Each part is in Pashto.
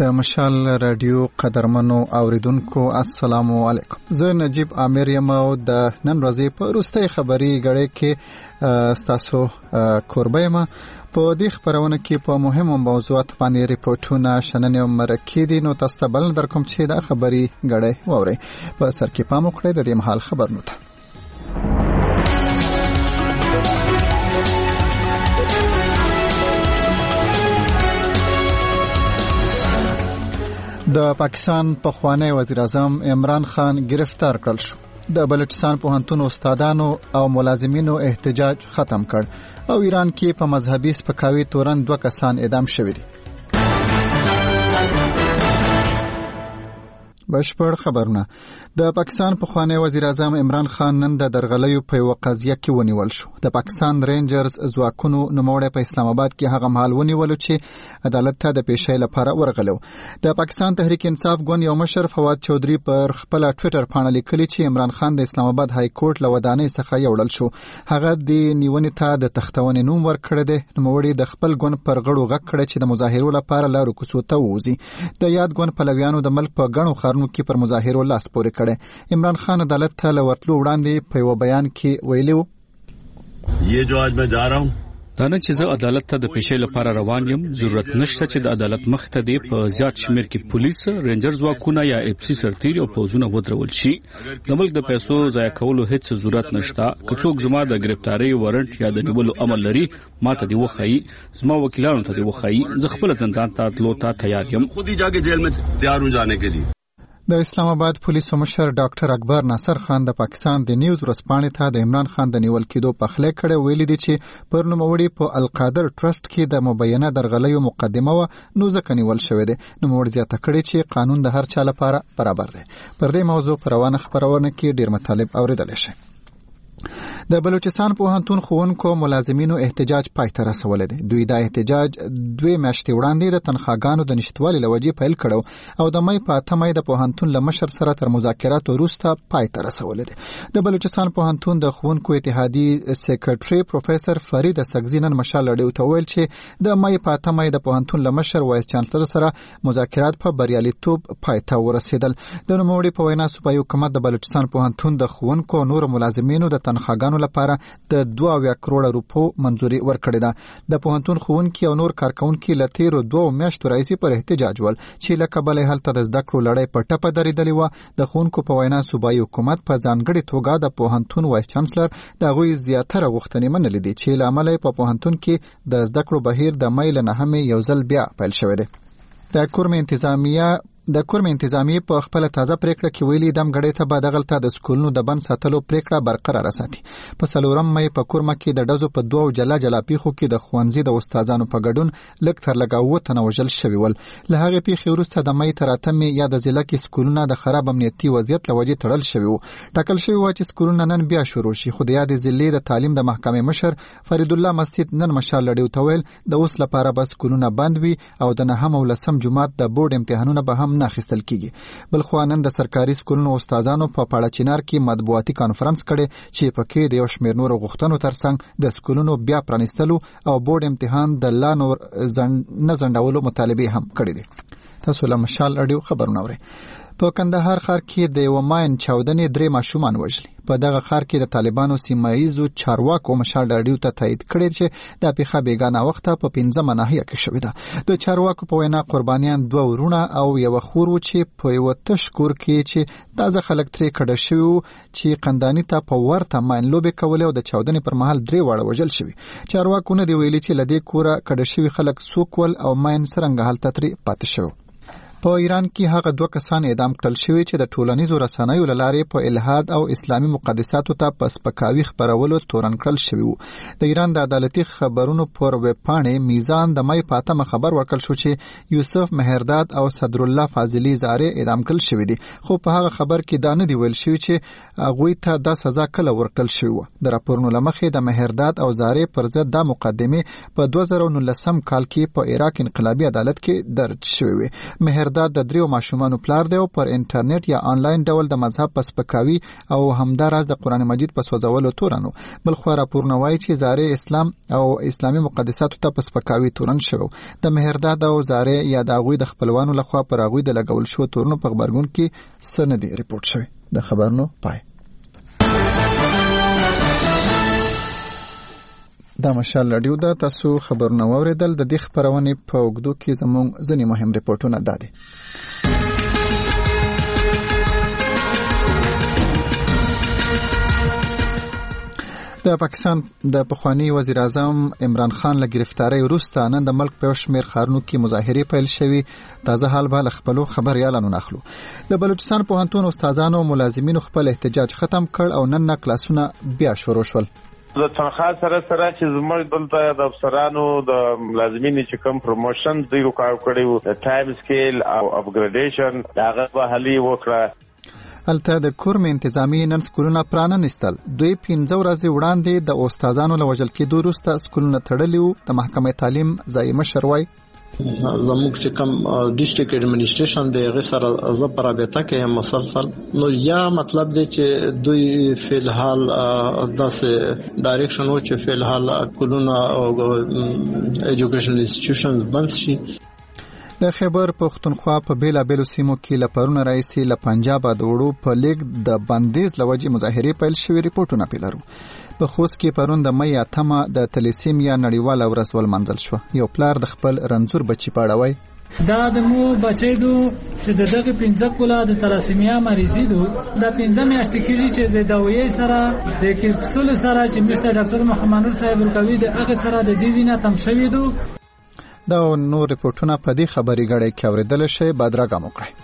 د مشال رادیو قدرمنو اوریدونکو السلام علیکم. زه نجیب عامر یم او د نن ورځې په وروستۍ خبري غړې کې تاسو کوربه یم. په دې خبرونه کې په مهمو موضوعاتو باندې ریپورتونه شننې او مرکې دي، نو تاسو ته بل در کوم چې دا خبري غړې ووري. په سر کې پام وکړئ د دې مهال خبرونه ته. د پاکستان پخوانی وزیر اعظم عمران خان گرفتار کړل شو. د بلوچستان پوهنتون استادانو او ملازمینو احتجاج ختم کړ او ایران کې په مذهبي سپکاوي تورن 2 کسان اعدام شوي دي. بشپړ خبرونه. د پاکستان پخوانی وزیر اعظم عمران خان نن د درغلیو په یو قضیه کې ونیول شو. د پاکستان رینجرز ځواکونو نوموړی په اسلام آباد کې هغه مهال ونیول چې عدالت ته د پیشۍ لپاره ورغلو. د پاکستان تحریک انصاف ګوند یو مشر فواد چودري پر خپل ټوئیټر باندې لیکلي چې عمران خان د اسلام آباد های کورټ له ودانۍ څخه یوړل شو. هغه د نیونې ته د تختونې نوم ورکړی دی. نوموړی د خپل ګوند پر غړو غږ کړی چې د مظاهرو لپاره لارو کوڅو ته ووځي. د یاد ګوند پلویانو د ملک په ګڼو ښارونو کې پر مظاهرو لاس پورې کړي. عمران خان عدالت ته لورتلو وړاندې په یو بیان کې ویلي وو: یہ جو آج میں جا رہا ہوں دا نه چې زه عدالت ته د پیشۍ لپاره روان یم. ضرورت نشته چې د عدالت مخ ته دی په زیات شمیر کې پولیس، رینجر ځواکونه یا اف سی سرتیري او پوځونه ودرول شي. د ملک د پیسو ضایع کولو هیڅ ضرورت نشته. که څوک زما د گرفتاری وارنټ یا د نیولو عمل لري، ماته دی وخی، زما وکیلانو ته دی وخی. زه خپل زندان ته تلو ته تیار یم. خود ہی جا کے جیل میں تیار ہوں جانے کے لیے. د اسلام آباد پولیسو مشر ډاکټر اکبر ناصر خان د پاکستان د نیوز ورځپاڼې ته د عمران خان د نیول کېدو پخلی کړی. ویلي دي چې پر نوموړي په القادر ټرست کې د مبینه درغلیو مقدمه و، نو ځکه نیول شوی دی. نوموړي زیاته کړې چې قانون د هر چا لپاره برابر دی. پر دې موضوع پر روانه خبرونه کې ډیر مطالب اوریدل شي. د بلوچستان پوهنتون ښوونکو ملازمینو احتجاج پای ته رسولی دی. دوی دا احتجاج 2 میاشتې وړاندې د تنخواګانو د نشتوالي له وجې پیل کړو او د مای په 8 د پوهنتون له مشر سره تر مذاکراتو وروسته پای ته رسولی دی. د بلوچستان پوهنتون د ښوونکو اتحادیې سیکرټري پروفیسور فرید سګزي نن مشال راډیو ته ویل چې د مای په 8 د پوهنتون له مشر وایس چانسلر سره مذاکرات په بریالیتوب پای ته ورسېدل. د نوموړي په وینا صوبایي حکومت د بلوچستان پوهنتون د ښوونکو او نورو ملازمینو د تنخواګانو لپاره د 2 کروڑ روپو منځوري ورکړې ده. د پوهنتون ښوونکي او نور کارکونکي له تیرو 2 میاشتو راهیسې پر احتجاج ول چې له کبله هلته د زده کړو لړۍ په ټپه درېدلې وه. د ښوونکو په وینا صوبایي حکومت په ځانګړې توګه د پوهنتون وایس چانسلر د هغوی زیاتره غوښتنې منلې دي چې له امله په پوهنتون کې د زده کړو بهیر د مای له 9 یو ځل بیا پیل شوی دی. د کورم انتظامیه په خپل تازه پریکړه کې ویلي دم غړې ته به دغلته د سکولونو د بند ساتلو پریکړه برقرار ساتي. په 4 مې په کورم کې د ډزو په 2 جلا پیښو کې د خوانزي د استادانو په ګډون لږ تر لږه 9 تنه وژل شوي ول. له هغې پیښې وروسته د مې تر 8 یا د ضلع کې سکولونه د خراب امنیتي وضعیت له وجې تړل شوي وو. ټاکل شوي و چې سکولونه نن بیا شروع شي، خو د یادې ضلع د تعلیم د محکمې مشر فرید الله مسجد نن مشال راډیو ته ویل د اوس لپاره به سکولونه بند وي او د 9 او 10 جمعات د بورډ امتحانونه به هم نه اخیستل کیږي. بلخو نن د سرکاري سکولونو استادانو په پاړچینار کې مطبوعاتي کانفرنس کړي چې پکې د یو شمېر نورو غوښتنو ترڅنګ د سکولونو بیا پرانیستلو او بورډ امتحان د لا نور نه ځنډولو مطالبه هم کړې دي. تاسو له مشال راډیو خبرونه اورئ. په کندهار ښار کې د یو ماین چاودنې 3 ماشومان وژلي. په دغه ښار کې د طالبانو سیمایزو چارواکو مشال راډیو ته تایید کړی چې د پیښه بیګانه وخته په 15 ناحیه کې شوې ده. د چارواکو په وینا قربانیان 2 ورونه او یو خور و چې په یو تش کور کې چې تازه خلک ترې کډه شوي چې قندانی ته په ورته ماین لوبې کولې او د چاودنې پر مهال 3 واړه وژل شوي. چارواکو نه دی ویلي چې لدې کوره کډه شوي خلک څوک ول او ماین څرنګه هلته ترې پاتې شوی. په ایران کې هغه 2 کسان اعدام کړل شوي چې د ټولنیزو رسنیو له لارې په الحاد او اسلامي مقدساتو ته په سپکاوي خپرولو تورن کړل شوي وو. د ایران د عدالتي خبرونو پر ویب پاڼې میزان د مای په 8 خبر ورکړل شو چې یوسف مهرداد او صدرالله فاضلی زاره اعدام کړل شوي دي، خو په هغه خبر کې دا نه دی ویل شوی چې هغوی ته دا سزا کله ورکړل شوی و. د راپورونو له مخې د مهرداد او زاره پر ضد د مقدمه په 2019 کال کې په عراق انقلابي عدالت کې درج شوی و. مهرداد د 3 ماشومانو پلار دی او پر انټرنیټ یا آنلاین ډول د مذهب په سپکاوي او همداراز د قران مجید په سوځولو تورنو. بلخو راپورونه وایي چې زاره اسلام او اسلامي مقدساتو ته په سپکاوي تورن شوی. د مهرداد او زاره یا د هغوی د خپلوانو لخوا پر هغوی د لګول شو تورنو په خبرګون کې سندي ریپورت شوی. د خبرونو پای. دا مشال رادیو دا تاسو خبرونه واوریدل. د دې خبرونه په وګړو کې زموږ ځینې مهم ریپورتونه دادي. د پاکستان د پخوانی وزیر اعظم عمران خان له گرفتاری وروسته نن د ملک په شمیر ښارونو کې مظاهرې پیل شوې. تازه حال به له خپلو خبريالانو ناخلو. د بلوچستان پوهنتون استادانو ملازمینو خپل احتجاج ختم کړ او نن کلاسونه بیا شروع شول. د تنخواه سره چې زموږ دلته د افسرانو د ملازمینو چې کوم پروموشن دوی وکړ کړیو د ټایم سکیل او اپګریډیشن هغه به حالي وکړه. الته د کورم انتظامی نن سکولونه پراننستل. دوی 15 ورځې وړاندې د استادانو له وژل کېدو وروسته سکولونه تړلیو. د محکمې تعلیم ځای مشر وای زموږ چې کوم ډیسټریکټ ایڈمنسټریشن دی هغه سره زه پر رابطه کې مسلسل نو یا مطلب دی چې دوی فلحال داسې ډایریکشن و چې فلحال کلونه ایجوکیشنل انسټیټیوشنز بند شي. د خیبر پختونخوا په بیلابیلو سیمو کې لپرونه رئیسي له پنجاب د وړو په لیګ د بندیز لوجې مظاهرې پیل شوې. ریپورتونه پیلرو. په خوست کې پرون د مې 8 د تلیسیمیا نړیواله ورځ ولمانځل شو. یو پلار د خپل رنځور بچی پاړوي دا د مو بچی دو چې دغه 15 کولا د تلیسیمیا مریضی دو د 15 میاشتې کېږي چې د دوايي سره د کپسول سره چې مستر ډاکټر محمد نور صاحب ورکوي د هغه سره د دې وینه تم شوی دو. دا نو ریپورتونه په دې خبري غړې کې اوریدل شي. بادراګام وکړي.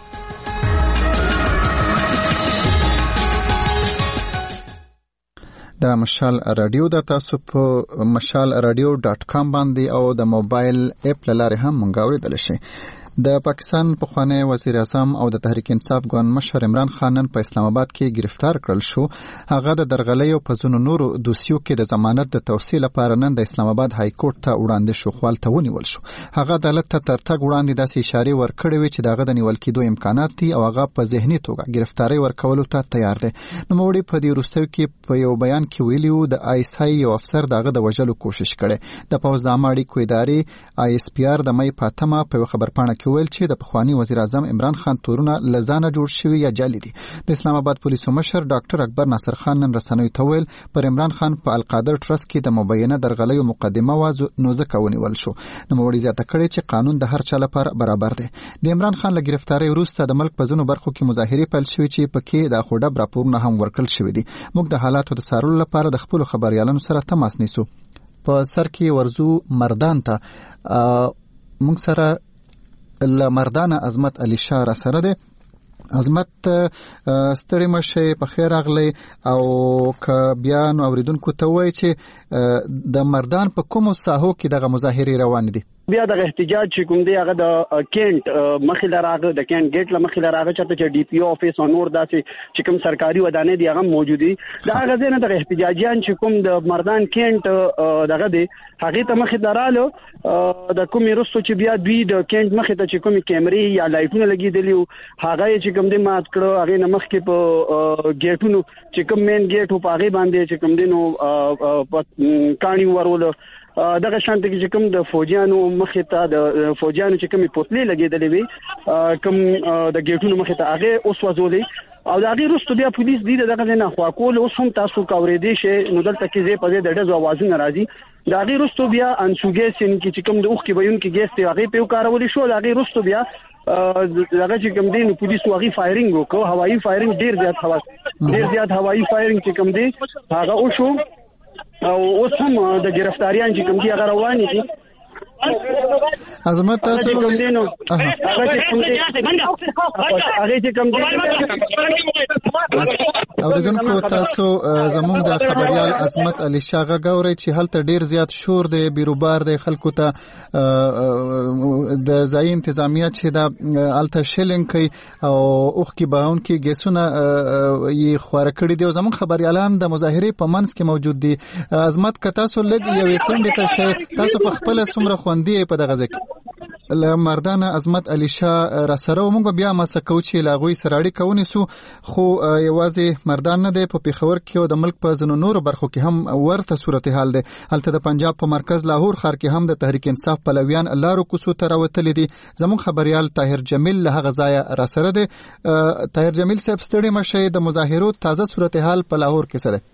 د مشال رادیو د تاسو په mashalradio.com باندې او د موبایل اپ لاره هم مونږ اوریدل شي. د پاکستان پخوانی وزیر اعظم او د تحریک انصاف ګوند مشر عمران خان نن په اسلام آباد کې گرفتار کړل شو. هغه د درغلۍ او په ځینو نورو دوسیو کې د ضمانت د توصیل لپاره نن د اسلام آباد های کورټ ته وړاندې شو. خپل ته ونیول شو. هغه عدالت ته ترتګ وړاندې داسې اشاره ورکړې وي چې دغه د نیول کېدو امکانات دي او هغه په ذهني توګه گرفتاری ورکولو ته تیار دی. نو موړي په دې وروستیو کې په یو بیان کې ویلیو د آیسای یو افسر دغه د وژلو کوشش کړي. د پوز د اماړي کویداري آی اس پی آر د مې پاتمه په خبرپاڼه کې ویل چې د پخوانی وزیر اعظم عمران خان تورونه لزانه جوړ شوی یا جعلي دي. د اسلام آباد پولیسو مشر ډاکټر اکبر ناصر خان نن رسنیو ته ویل پر عمران خان په القادر ټرست کې د مبینه درغلۍ مقدمه و نو ځکه ونیول شو. نو وړي زیاته کړي چې قانون د هر چا لپاره برابر دی. د عمران خان له گرفتاری وروسته د ملک په ځینو برخو کې مظاهرې پیل شوې چې پکې د خوډب راپورونه هم ورکړل شوې دي. موږ د حالاتو د څارلو لپاره د خپل خبريالانو سره تماس نیسو. په سر کې ورزو مردان ته موږ سره لمردان عظمت علی شاه را سره ده. عظمت ستړي مشه په خیر اغلی او ک بیا نو اوریدونکو ته وای چې د مردان په کومو ساحو کې دغه مظاهره روان دي. بیا د احتجاج چې کوم دی هغه د کینټ مخې لراغه د کینټ ګیټ لمخې لراغه چې ډي پی او افیس او نور داسې چې کوم سرکاري ودانې دي هغه موجودي. دا هغه ځنه د احتجاجیان چې کوم د مردان کینټ دغه دی هغه ته مخې درالو د کومې رستو چې بیا دوی د کینټ مخې ته چې کومې کیمرې یا لایټونه لګیدلی هغه چې کوم دی مات کړو. هغه نمخ کې په ګیټونو چې کوم مین ګیټ په هغه باندې چې کوم دی نو کانی ورول دغه شانت کې چې کوم د فوجیانو مخې ته د فوجیانو چې کومې پوتلې لګېدلې وي کوم د ګیټونو مخې ته هغه اوس وځولې او د هغه وروسته بیا پولیس دي دغه نه خوا کول. اوس هم تاسو کاورېدې شي نو دلته کې زه په دې د ډزو اوازونه راځي. د هغه وروسته بیا انسوګې سین کې چې کوم د اوخ کې بیون کې ګیس ته هغه په کارولې شو. د هغه وروسته بیا دغه چې کوم دین پولیس واغی فایرینګ وکړ. هوایي فایرینګ ډیر زیات هوایي فایرینګ چې کوم دی هغه او شو او اوس هم د گرفتاریان چې کوم دي هغه روان دي. عظمت تاسو کوم دي نو هغه چې کوم او دغه تاسو زموږ د خبريال عظمت علي شاه غوري چې هلته ډیر زیات شور دی بیروبار دی خلکو ته د ځای انتظامیه چې د الته شلنګ کوي او اوخ کې باون کې ګیسونه یې خواره کړی دی. زموږ خبريالان د مظاهره په منځ کې موجود دي. عظمت که تاسو لګ یو سند ته شي تاسو په خپل سمره خوندې په دغه ځکه مردان عظمت علي شاه را سره موږ بیا مسکو چې لاغوي سراړي کونی سو خو یوازې مردان نه دی په پیښور کې او د ملک په ځینو نورو برخو کې هم ورته صورتحال دی. هلته د پنجاب په مرکز لاهور ښار کې هم د تحریک انصاف پلویان لارو کوڅو ته راوتلي دي. زموږ خبريال طاهر جمیل له هغه ځایه را سره دی. طاهر جمیل صاحب ستړي مشه د مظاهرو تازه صورتحال په لاهور کې څه دی؟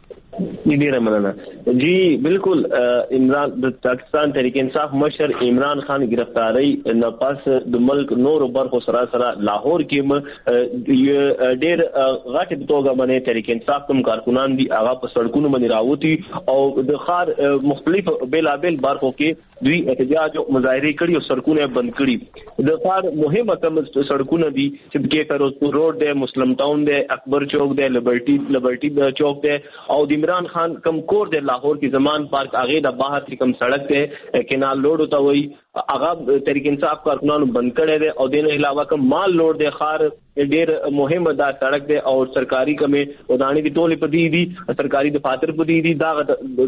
ډیره مننه جی. بالکل عمران د پاکستان تحریک انصاف مشر عمران خان گرفتاری نه پس د ملک نور برخو سره لاهور کې ډیر غټ توګه باندې تحریک انصاف کوم کارکونان دي هغه په سړکونو باندې راوتی او د خار مختلف بیلابل برخو کې دوی احتجاج او مظاهره کړي او سړکونه بند کړي. د خار مهمه کوم سړکونه دي چې کې فیروزپور روډ دی، مسلم ټاون دی، اکبر چوک دی، لبرټي چوک دی او عمران خان کم کور د لاهور کې زمان پارک هغه د باهر کې کم سړک ته کینال لوډ ہوتا وي هغه تحریک انصاف کارکونانو بند کړي دي او دینه علاوه کم مال لوډ د خار ډیر مهم دا سړک دی او سرکاري کمې ودانی دي ټولې پدی دي سرکاري دفاتر پدی دي دا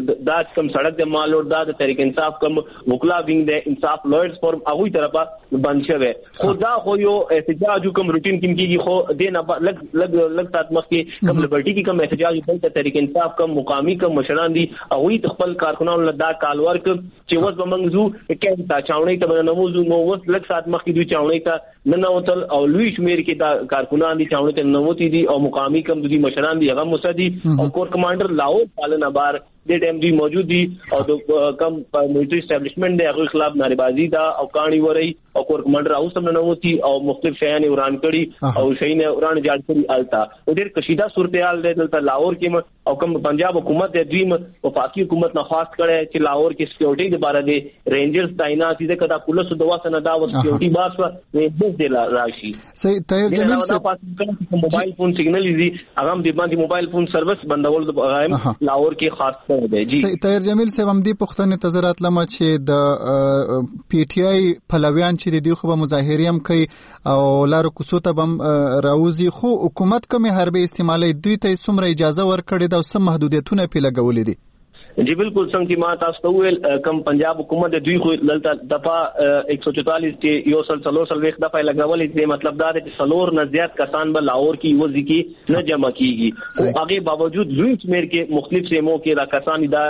کم سړک د مال لوډ دا د تحریک انصاف کم وکلا وینګ د انصاف لوئرز فورم هغه طرفه بند شوی. خدا خو یو احتجاج کوم روټین کیږي خو دینه لګ سات مخ کې کم لبرټي کې کم احتجاج بل تحریک انصاف کم مقامی کم مشران دي هغه خپل کارکونانو لدا کال ورک چې وس بمنځو کې تا چاونې ته نموزو نو وس لګ سات مخ کې دوی چاونې ته نه نوتل او لوی شمیر کې دا کارکونان دي چاونې ته نوتی دي او مقامی کم دوی مشران دي هغه مسدي او کور کمانډر لاهور پالنا بار د ټیم دی موجود دي او د کم ملټری اسټابلیشمنت دی هغه خلاف ناربازي دا او کہانی وري او کور کمانډر اوس هم نوتی او مختلف شیان وران کړي او شین وران جاړ کړي التا او ډېر کشیده صورتحال دی دلته لاهور کې او کم پنجاب حکومت د دوی وفاقي حکومت نه خواست کړي چې لاهور کې سکیورټي لپاره دی رینجرز تعینات دي کدا پولیس د واسه نه دا و سکیورټي باس و نه دی راشي. صحیح. طاهر جمیل صاحب موبایل فون سیګنل دي هغه د باندې موبایل فون سروس بندول د لاهور کې خاص طاهر جمیل صاحب هم دی پښتنې تزرات لمه چې د پی ټی آی پلویان چې دی خو به مظاهره هم کوي او لارو کوڅو ته هم راوځي خو حکومت کومه حربي استعمالي دوی ته څومره اجازه ورکړي دا سم محدودیتونه په لګولې دي؟ جی بالکل څنګه چې ما تاسو ته ویل کم پنجاب حکومت دوی خو دلته دفعه 144 کې یو سل وخت دفعه لګولې دي مطلب دا دی چې سلور نه زیات کسان به لاهور کې وځي کې نه جمع کیږي او هغه باوجود لوی شمیر کې مختلف سیمو کې را کسان دا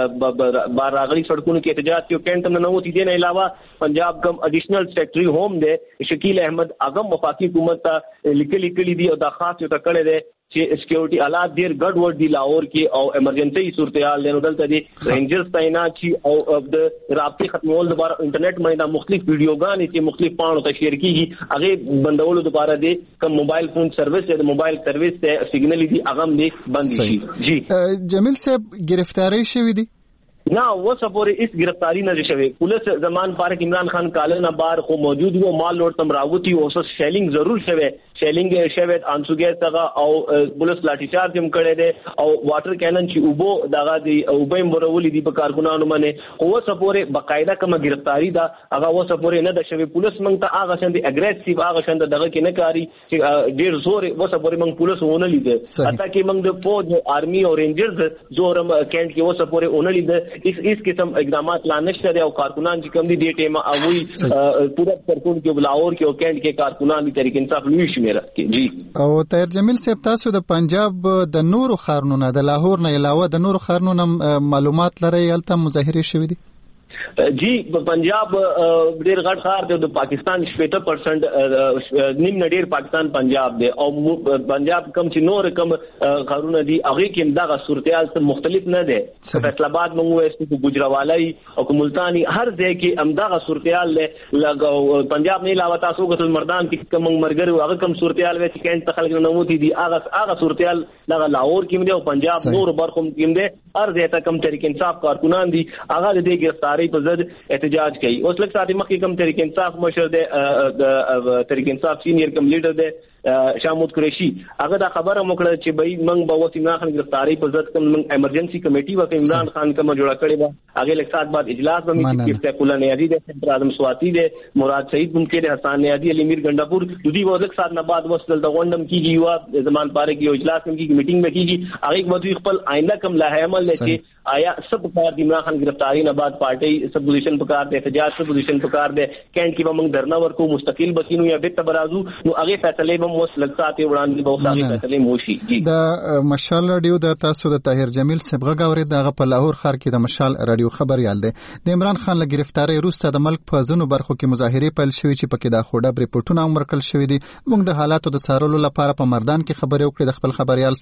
بار راغلي سړکونو کې احتجاج کوي کینټ نه نوتی دي نه علاوه پنجاب کم اډیشنل سیکرټری ہوم دی شکیل احمد اغم وفاقي حکومت ته لیکلي دي او دا خاص یو تکړه دی چې سکیورټي حالات ډیر ګډ وډ دي لاهور کې او ایمرجنسي صورتحال دی نو دلته دي رینجرز تعینات شي او د رابطې ختمول لپاره انټرنیټ باندې مختلف ویډیوګانې چې مختلف پاڼو ته شیر کیږي هغه بندولو لپاره دي کوم موبایل فون سروس دی موبایل سروس ته سیګنل دي هغه دي بند شي. جی جمیل صاحب گرفتاری شوی دی؟ نه وسه پورې اس گرفتاری نه شوی. پولیس زمان پارک عمران خان کالنا بار خو موجود وو مال لوټ تم راوتی او شیلینګ ضرور شوی شیلینګ شوی انسوګه تاغه او پولیس لاټھی چارج هم کړی دی او واټر کینن چې اوبو دغه دی اوبه مرولې دی په کارکونانو باندې خو وسه پورې باقاعده کوم گرفتاری دا هغه وسه پورې نه د شوی. پولیس مونږ ته هغه شند اګریسیو هغه شند دغه کې نه کاری چې ډیر زور وسه پورې مونږ پولیس ونه لیدل حتی کې مونږ د فوج آرمي او رینجرز زورم کینټ کې وسه پورې ونه لیدل. اس قسم اقدامات لا نشته دی او کارکونان چې کم دي د ټیمه او پورا سرکون کې بلاور کې او کینټ کې کارکونان دي تحریک انصاف لوی شمیره کې. جی او طاهر جمیل صاحب تاسو د پنجاب د نورو خارونو نه د لاهور نه علاوه د نورو خارونو معلومات لرئ الته مظاهره شوې دي؟ جی پنجاب ډیر غټ خار دی د پاکستان 70% نیم نه ډیر پاکستان پنجاب دی او پنجاب کم چې نور کم خارونه دي هغه کې دغه صورتحال څخه مختلف نه دی. فیصل آباد مونږ وایو ګجراوالای او ملتانی هر ځای کې امداغه صورتحال لګاو. پنجاب نه علاوه تاسو غوښتل مردان کې کم مرګر هغه کم صورتحال وي چې کینټ خلک نه موتی دي هغه صورتحال دغه لاهور کې دی او پنجاب نور برخو کې دی هر ځای ته کم تحریک انصاف کارکونان دي هغه د گرفتاری په ضد احتجاج کوي. اوس لږ ساعت مخکې کم تحریک انصاف مشر دی د تحریک انصاف سینیئر کم لیډر دی شامود قریشي هغه دا خبره موکړه چې بای موږ به وسی نه خان گرفتاری په ضد کوم ایمرجنسي کمیټي وکړه عمران خان کوم جوړه کړې ده هغه لک سات بعد اجلاس به میږي چې فیصله نیازی ده سنٹر اعظم سواتی ده مراد سعید ممکن حسن نیازی علی میر گنڈاپور دوی ورلک سات نه بعد وصل د غونډم کیږي یو زمان پاره کې اجلاس کیږي میټینګ به کیږي هغه مدوی خپل آئنده کم لا عمل لکه آیا سب کار د عمران خان گرفتاری نه بعد پارټي سب پوزیشن پکار ده احتجاج سب پوزیشن پکار ده کینټ کې به موږ درنا ورکو مستقل بسینو یا بیت برازو نو هغه فیصله به مو لږ ساتي وړاندې به هغه فیصله موشي د مشال رادیو د تاسو د طاهر جمیل سبغه غوري دغه په لاهور ښار کې د مشال رادیو خبريال دی د عمران خان له گرفتاری وروسته د ملک په ځینو برخو کې مظاهره پیل شوې چې پکې د خوډه ریپورتونه امرکل شوې دي موږ د حالاتو د سارلو لپاره په مردان کې خبرې وکړې د خپل خبريال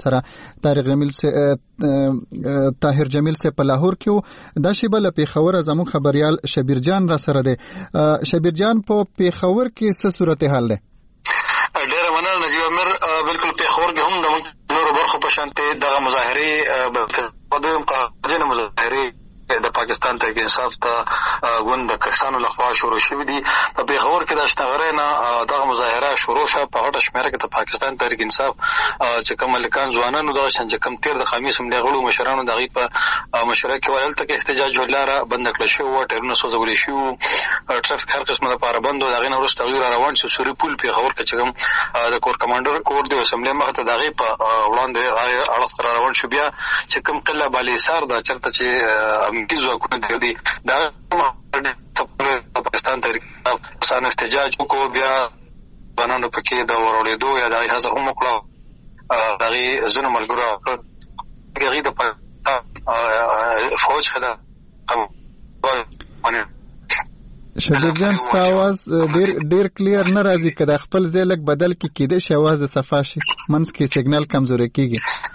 سره طاهر جمیل سے په لاهور کې دا شی بل پیښور زموږ خبريال شبیر جان را سره دی شبیر جان په پیښور کې څه صورتحال ده ډېر مننه نجیب امیر بالکل پیښور کې هم د نورو برخو په شانته د مظاهره په دویم قاعده مظاهره د پاکستان تحریک انصاف ته غوند کسانو لخوا شروع شوې دي په پیښور کې د اشتغره نه د مظاهره شروع شوه په هټه شمیره کې د پاکستان تحریک انصاف چې کوم ملکان ځوانانو د شنج کم تیر د خمیس هم د غړو مشرانو دغه په مشره کې ویل ته احتجاج ولاره بند کړل شو او ټرنه سوزول شو ټرافیک هر قسمه لپاره بند او دغه نور تغییر روان شو سوري پول پیښور کې چې کوم د کور کمانډر کور دی اسمبلی مخ ته دغه په وړاندې اړه روان شو بیا چې کوم قله بالي سار د چرته چې امتیازو کو دي دا پاکستان تحریک انصاف احتجاج کو بیا بنانو پکې د ورولېدو یا د هغه هم کړه دغه زنه ملګرو هغه د فوج خدا شبیر جان ستاواز ډیر کلیر نه راځي کله خپل ځلک بدل کېده شي आवाज د صفاشي منځ کې سیګنال کمزوري کیږي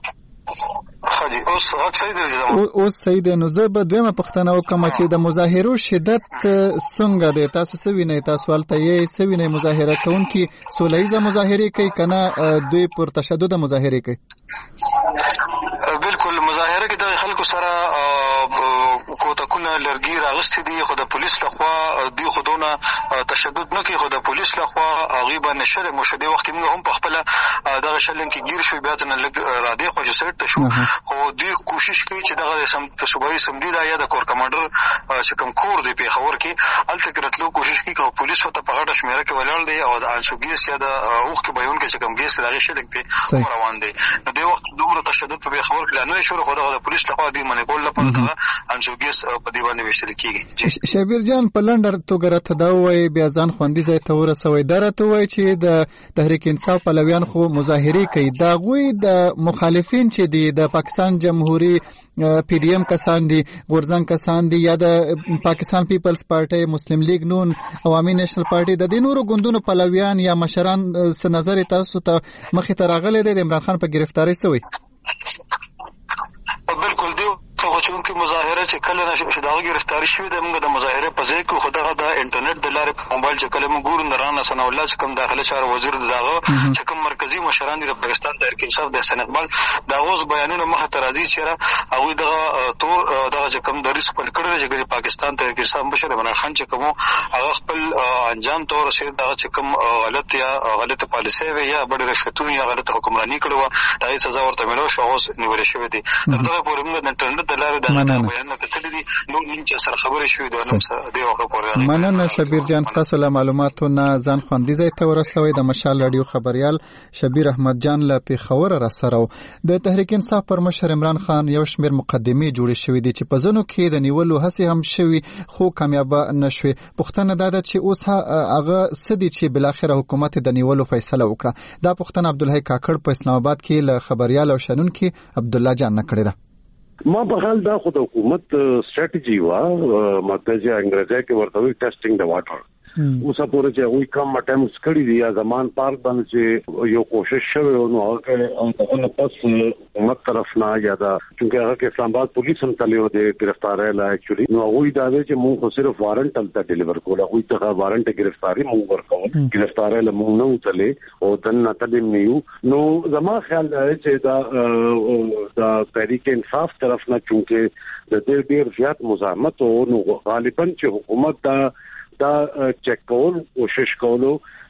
اوس صحیح دی نو زه به دویمه پوښتنه وکم چې د مظاهرو شدت څنګه دی تاسو څه وینئ تاسو هلته یې څه وینئ مظاهره کوونکي سوله ییزه مظاهرې کوي که نه دوی پر تشدد مظاهرې کوي بالکل مظاهره کې د خلکو سره کوتکونه لرګي راغستې دي خو د پولیس لخوا دوی خودونه تشدد نه کوي خو د پولیس لخوا هغوی به نشر مشدې وخت کې موږ هم په خپله دغه شلن کې ګیر شو بیا ته نه لږ رادې خو چې سیټ ته شو خو دوی کوشش کوي چې دغه صوبایي سمدي دا یا د کور کمانډر چې کوم کور دی پیښور کې هلته کې راتلو کوشش کوي چې پولیس ورته په غټه شمېره کې ولاړ دی او د انسوګیس یا د اوښکې بیونکي چې کوم ګیس د هغې شلک پې روان دی نو دې وخت دومره تشدد په پیښور کې لا نه شروع خو دغه د پولیس لخوا دوی منع کولو لپاره دغه انسوګیس په دې باندې ویشتل کېږي شبیر جان په لنډه توګه راته دا ووایي بیا ځان خوندي ځای ته ورسوئ دا راته ووایي چې د تحریک انصاف پلویان خو مظاهرې کوي د هغوی د مخالفین چې دي د پاکستان جمهوري پی ډي ایم کسان دي غورځنګ کسان دي یا د پاکستان پیپلز پارټي مسلم لیگ نون عوامي نیشنل پارټي د دې نورو ګوندونو پلویان یا مشران څه نظر تاسو ته مخې ته راغلی دی د عمران خان په گرفتاری څه وایي بالکل دی چې مظاهره چې کله نشي دغه گرفتاری شوی د موږ د مظاهره په ځای کې خو دغه د انټرنیټ د لارې په موبایل چې کله موږ ګورو نرانه ثنا الله چې کوم داخله چارو وزیر دغه چې کوم مرکزی مشران دي د پاکستان تحریک انصاف د حسن اقبال دا اوس بیانونه مخه ته راځي چې هغوی دغه تور دغه چې کوم دریس خپل کړی چې د پاکستان تحریک انصاف مشر عمران خان چې کوم هغه خپل انجام تور سره دغه چې کوم غلط یا غلطه پالیسي وي یا بډې رشوتونه یا غلطه حکمرانی کړو دا هیڅ سزا ورته ملو شو اوس نیول شوی دی دغه پورې موږ د انټرنیټ د لارې د بیان کتلې دي نو چې سره خبرې شوې ده نو سره دی وخت پورې مننه شبیر جان تاسو له معلوماتو نه ځان خوندي ځای ته ورسوي د مشال رادیو خبريال شبیر احمد جان له پیښور را سره د تحریک انصاف پر مشر عمران خان یو شمیر مقدمې جوړې شوې دي چې په ځنو کې د نیولو هڅې هم شوي خو کامیاب نشوي پښتنه دا چې اوس هغه سدي چې بل اخر حکومت د نیولو فیصله وکړه دا پښتنه عبدالحی کاکړ په اسلام آباد کې له خبريال او شنن کې عبد الله جان نکړه ما په حال دا خو د حکومت سټریټجی وا مرکزی انګریزي کې ورته وی ټیسټینګ د واټر اوسه پورې چې وی کم اټمپټس کړی دی یا زمان پارک باندې چې یو کوشش شوه نو هغه نه پس حکومت طرف نه یا دا چې هغه اسلام آباد پولیس هم تللی و د گرفتاری لا اکچولی نو هغه دا چې موږ صرف وارنټ تل ډیلیور کوله هغه ته وارنټ گرفتاری موږ ورکوو گرفتاری له موږ نه وتلې او دنه تلم نیو نو زما خیال دی چې دا تحریک انصاف طرف نه چونکه د دې ډیر زیات مزاحمت او نو غالبا چې حکومت دا چیک کول کوشش کولو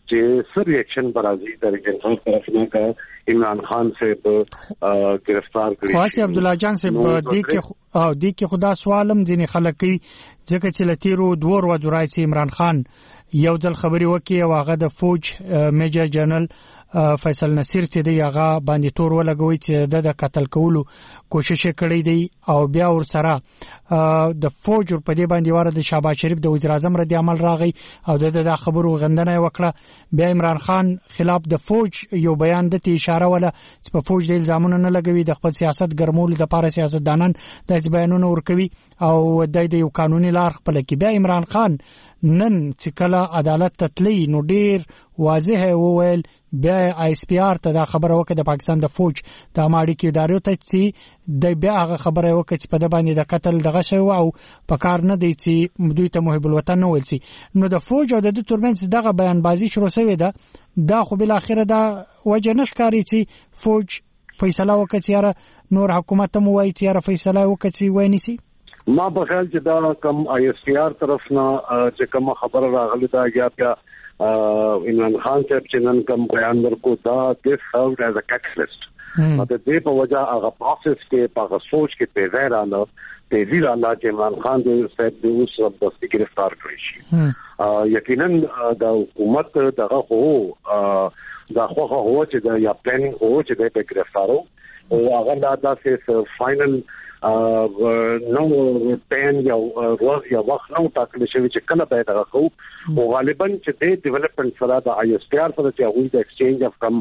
چې سر ریاکشن برازي د ریاکشن طرف نه کا عمران خان سے گرفتار کړی خاص عبد الله جان سے د کې خدا سوالم ځینې خلک کوي ځکه چې لتیرو 2 ورځې راځي عمران خان یو ځل خبري وکي او هغه د فوج میجر جنرال فیصل نصیر چې دی هغه باندې تور ولګوي چې د قتل کولو کوشش کړی دی او بیا ور سره د فوج په دې باندې واره د شهباز شریف د وزیر اعظم رد عمل راغی او د خبرو غندنه وکړه بیا عمران خان خلاف د فوج یو بیان د اشاره ولا چې په فوج د الزامونو نه لګوي د خپل سیاست ګرمولو د لپاره سیاستدانان د بیانونو ورکوي او د یو قانوني لار خپل کې بیا عمران خان نن چې کله عدالت تتلی نو ډیر واضح وویل بیا آی اس پی آر ته دا خبره وکړه د پاکستان د فوج د اماړي کې ادارو ته چې د بیا هغه خبره وکړه چې په د باندې د قتل دغه شو او په کار نه دی چې دوی ته محب الوطن نه ولسي نو د فوج او د ترمنځ دغه بیان بازی شروع شوې ده دا خو بل اخره دا وجه نشکاري چې فوج فیصله وکړي چې نور حکومت مو وایي چې فیصله وکړي چې وای نسی ما په خیال چې دا کم آی اس پی آر طرف نه چې کوم خبره راغلی دا یا بیا عمران خان صاحب چې نن کوم بیان ورکو دا this served as a catalyst مطلب دې په وجه هغه پروسس کې په سوچ کې تیزی رااله چې عمران خان دې صاحب دې اوس زبردستی گرفتار کړی شي یقینا د حکومت دغه دا خو چې دا یا پلانینګ هو چې دې په گرفتارو او هغه دا سه فائنل نو پین یا روز یا وخت نو ټاکل شوی چې کله به دا خو او غالبا چې د ډیولپمنٹ سره د آی اس پی آر سره چې هغه د ایکسچینج اف کم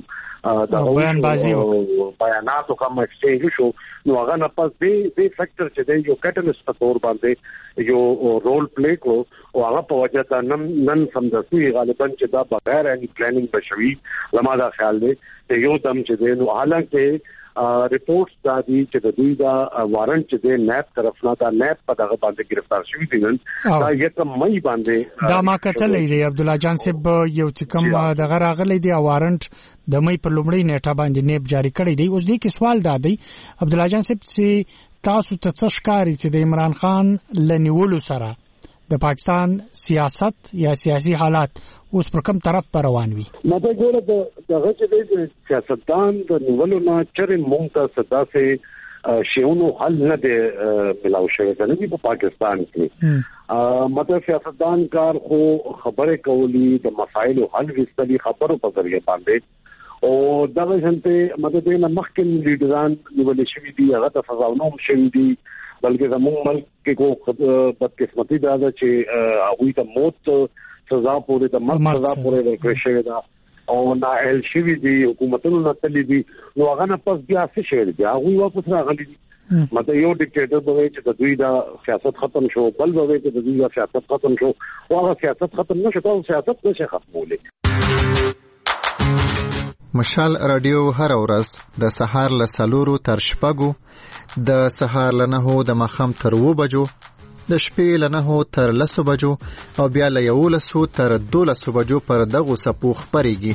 د بیانات او کم ایکسچینج شو نو هغه نه پس د فیکٹر چې د یو کټلیست په تور باندې یو رول پلی کو او هغه په وجه دا نن سمجھي غالبا چې دا بغیر اني پلانینګ بشوي لمه دا خیال دی یو دم چې نو حالانکه ریپورټس دا دي چې د دوی دا وارنټ چې د نیب طرف نه دا نیب په دغه باندې گرفتار شوی دي نن دا یکم مې باندې دا ما کتلې دی عبد الله جان صاحب یو چې کوم دغه راغلی دی وارنټ د مې په لومړی نیټه باندې نیب جاری کړی دی اوس دې کې سوال دا دی عبد الله جان صاحب چې تاسو ته څه ښکاري چې د عمران خان لنیولو سره د پاکستان سیاست یا سیاسي حالات اوس پر کوم طرف پر روان وي مته ګوره دغه چې د سیاستدان د نیولو نه چرې مونږ ته صدا سه شیونو حل نه دی ملاو شوی کنه په پاکستان کې مته سیاستدان کار خو خبره کولی د مسایل حل وستلی خبرو په ذریعہ باندې او دا څنګه مته د مخکې لیډران نیول شوی دي هغه ته سزاونه شوی دي بلکې زموږ ملک کې کو بدقسمتي دا ده چې هغه ته موت سزا پورې د مرګ سزا پورې ورکړل شوی دا او نااهل شوی دي حکومتونو نه تللی دي نو هغه نه پس بیا څه شي دي هغه واپس راغلي دي مته یو ډیکټیټر به چې د دوی دا سیاست ختم شو بل به چې د دوی دا سیاست ختم شو او هغه سیاست ختم نشو ټول سیاست نشي ختمولې مشال رادیو هر ورځ د سهار له 4 تر 6 د سهار له 9 د ماخام تر 2 بجو د شپې له 9 تر 10 بجو او بیا له 11 تر 12 بجو پر دغه سپو خبريږي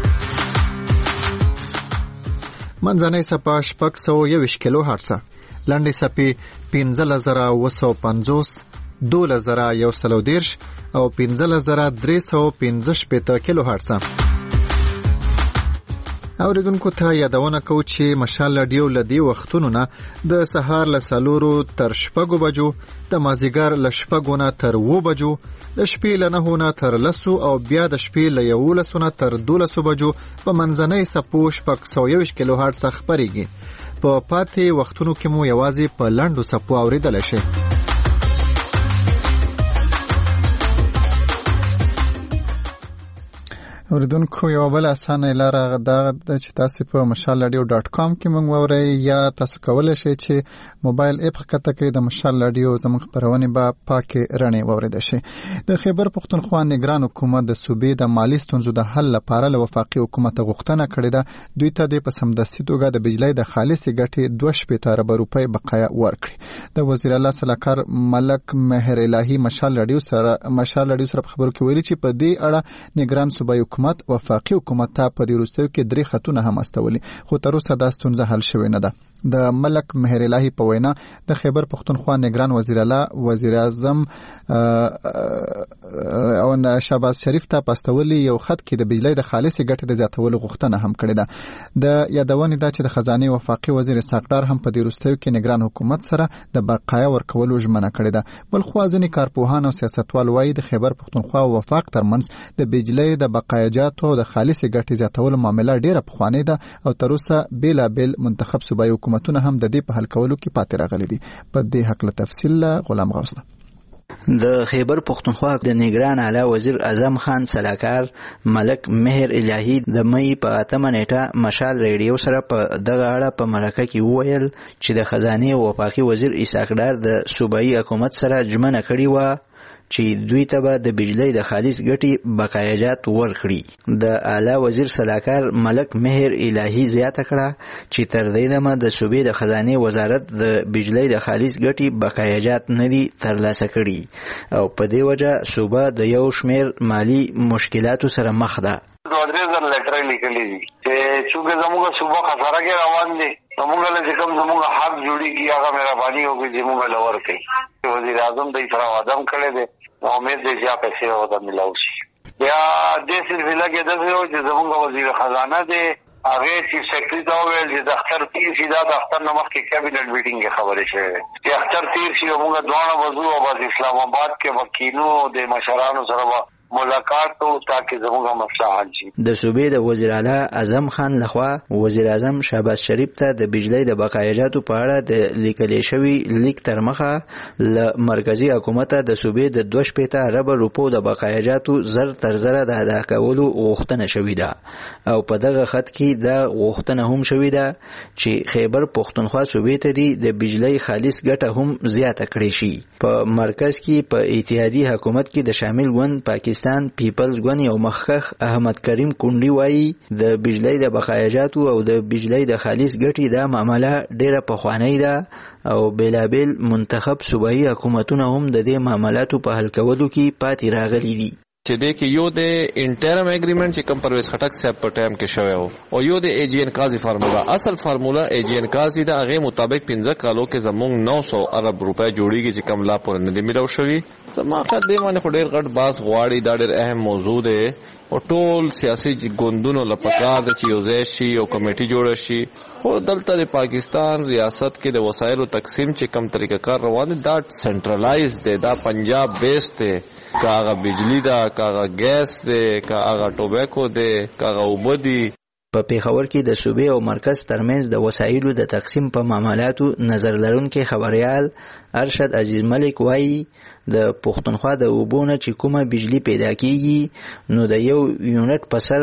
منځنۍ سپا شپږ 120 کیلو هرتز لنډي سپي 15950 12110 او 15315 کیلو هرتز اوریدونکو ته یادونه کوم چې مشال رادیو لدی وختونو نه د سهار له 4 تر 6 بجو د مازیګر له 6 نه تر 2 بجو د شپې له 9 نه تر 10 او بیا د شپې له 11 نه تر 12 بجو په منځنۍ سپوش 120 کیلو هرتز خبريږي په پاتې وختونو کې مو یوازې په لاندو سپو اوریدل شي اوریدونکو یو بل اسانه لاره دا چې تاسو په mashalradio.com کې موږ وورئ یا تاسو کولای شئ چې موبایل اپ کته کې د مشال رادیو زموږ خبرونه به پاکه رڼې وورید شي د خیبر پختونخوا نگران حکومت د صوبې د مالی ستونزو د حل لپاره له وفاقي حکومت غوښتنه کړې ده دوی ته د پسمدستي توګه د بجلی د خالص ګټې 2 ارب روپۍ بقایا ورکړي د وزیر اعلی سلاکار ملک مهر الهی مشال رادیو سره خبرو کې ویلي چې په دې اړه نگران صوبایي حکومت وفاقي حکومت ته په دې وروستیو کې 3 خطونه هم استولي، خو تر اوسه دا ستونزه حل شوې نه ده. د ملک مهر الهي په وینا د خیبر پختونخوا نگران وزیر اعظم او شهباز شریف ته پاستولي یو خط کې د بجلی د خالصې ګټې د زیاتولو غوښتنه هم کړې ده. د یادونې ده چې د خزانه وفاقي وزیر اسحاق هم په دې وروستیو کې نگران حکومت سره د بقایا ورکولو ژمنه کړې ده. بل خو ځینې کارپوهان او سیاستوال وایي د خیبر پختونخوا او وفاق ترمنځ د بجلی د بقایاجاتو او د خالصې ګټې زیاتولو معامله ډیره پخوانۍ ده او تر اوسه بیلابل منتخب صوبایي حکومتونه هم د دې په حل کولو کې پاتې راغلي دي. په دې حق له تفصیل غلام غوث. د خیبر پختونخوا د نگران اعلی وزیر اعظم خان سلاکار ملک مهر الهي د مې په 8 نیټه مشال ریډیو سره په دغه اړه په مرکه کې وویل چې د خزانه وفاقي وزیر اسحاق ډار د صوبایي حکومت سره ژمنه کړې و چې دوی ته به د بجلی د خالص ګټې بقایاجات ورکړي. د اعلی وزیر سلاکار ملک مهر الهي زیاته کړه چې تر دې دمه د صوبې د خزانه وزارت د بجلی د خالص ګټې بقایاجات نه دي ترلاسه کړي او په دې وجه صوبه د یو شمیر مالی مشکلاتو سره مخ ده. 2000 لیټر لیکلي دي چې څنګه زموږ صوبه خساره کې روان دي، زموږ له کوم زموږ حق جوړیږي هغه مهرباني وکړي زموږ لور کوي. وزیر اعظم د سره وعده کړی دی، امید دی چې پیسې ودا ملاوي شي. بیا د سلسله کې د چې زموږ وزیر خزانه دی هغه چیف سیکرټری ته ویل چې د اختر تیر شي، دا د اختر نمخ کې کابینټ میټینګ کې خبرې شوې چې اختر تیر شي موږ دوه وضو او د اسلام آباد کې وکیلو د مشرانو سره ملاقات او تاکي زموږه مسله حل شي. د صوبې د وزیر اعلی اعظم خان لخوا وزیر اعظم شهباز شریف ته د بجلی د بقایاجاتو په اړه د لیکلې شوی لیک تر مخه ل مرکزی حکومت د صوبې د 2.5 ارب روپو د بقایاجاتو زر تر زر د ادا کولو غوښتنه شوې ده او په دغه خط کې دا غوښتنه هم شوې ده چې خیبر پختونخوا صوبې ته د بجلی خالص ګټه هم زیاته کړې شي. په مرکز کې په اتحادیه حکومت کې د شامل ګوند پاکستان پیپلز ګوند یو مخخ احمد کریم کونډي وایي د بجلی د بقایاجاتو او د بجلی د خالص ګټې دا معامله ډیره پخوانۍ ده او بیلابل منتخب صوبایي حکومتونه هم د دې معاملاتو په حل کولو کې پاتې راغلي دي. چې د کې یو د انټرم اګریمنت چې کم پرویز خټک صاحب په ټایم کې شوی او یو د ای جی ان قاضي فارمولا اصل فارمولا ای جی ان قاضي د هغه مطابق 15 کالو کې زمونږ 900 ارب روپے جوړیږي چې کم لا پور نه دی ملو شوی. زما خاطر دی باندې خو ډیر غټ باس غواړي، دا ډیر اهم موضوع دی او ټول سیاسي ګوندونو لپاره د چې یو ځای شي او کمیټي جوړ شي. خو دلته د پاکستان ریاست کې د وسایلو تقسیم چې کم طریقه کار روان دي دا سنټرلایز دی، دا پنجاب بیس دی، کاغه بجلی دا، کاغه ګیس دی، کاغه ټوبیکو دی، کاغه اوبدي. په پیښور کې د صوبې او مرکز ترمنځ د وسایلو د تقسیم په معاملاتو نظر لرونکي خبريال ارشد عزیز ملک وایي د پښتونخوا د اوبونه چې کومه بجلی پیدا کیږي نو د یو یونټ په سر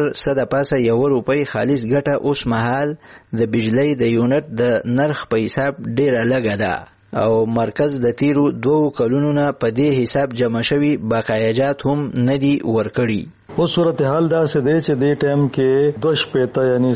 1.1 روپۍ خالص ګټه اوس مهال د بجلی د یونټ د نرخ په حساب ډیره لږه ده او مرکز د تیرو 2 کلونو نه په دې حساب جمع شوی بقایاجات هم ندي ورکړي. वो सूरत हाल दा से दे चे दे टाइम के 2.5 यानी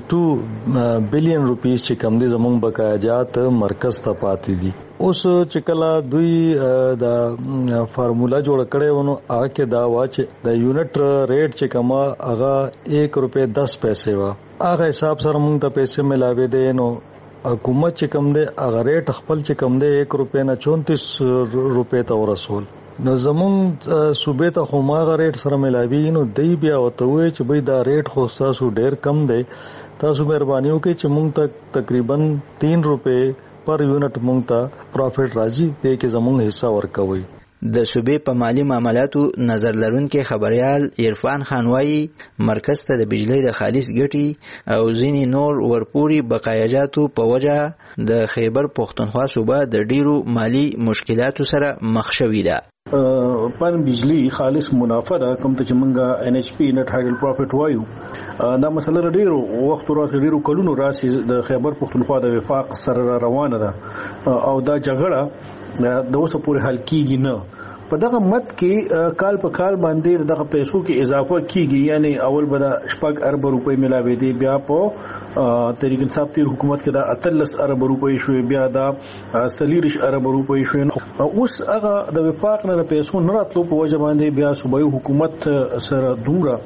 62 बिलियन रुपीस चे कम दी जमुंग बकायाजात मरकज ता पाती दी. उस चिकला दुई दा फार्मूला जोड़ कड़े वनो आके दा वाच द यूनिट रेट चे कमा आगा 1 रुपए 10 पैसे वा आगा हिसाब सर मुंग ता पैसे मिलावे दे नो हुकूमत चे कम दे आगा रेट खपल चे कम दे 1 रुपए ना 34 रुपए ता रसूल نو زمون صوبې ته خو ماغه ریټ سره ملاوي نو دی بیا وته وي چې بای دا ریټ خو تاسو ډیر کم دی، تاسو مهرباني وکړئ چې مونږ ته تقریبا 3 روپے پر یونټ مونږ ته پروفټ راځي دې کې زمون حصہ ورکوي. د صوبې په مالی معاملاتو نظر لرونکي خبريال عرفان خان وایي مرکز ته د بجلی د خالص ګټي او ځینې نور ورپوري بقایاجاتو په وجه د خیبر پختونخوا صوبه د ډیرو مالی مشکلاتو سره مخ شوې ده. پن بجلی خالص منافع ده کوم ته چې مونږه ان ایچ پی نت هایډل پروفټ وایو دا مسله ډیرو وخت راځي ډیرو کلونو راسي د خیبر پختونخوا د وفاق سره روانه ده او دا جګړه د اوسه پورې حل کیږي نه. په دغه مت کې کال په کال باندې دغه پیسو کې اضافه کیږي، یعنی اول به د 8 ارب روپۍ ملاوي دي، بیا په تحریک انصاف تیر حکومت کې دا 13 ارب روپۍ شوې، بیا دا 40 ارب روپۍ شوې. اوس هغه د وفاق نه پیسو نه راتلو په وجه باندې بیا صوبایي حکومت سره دومره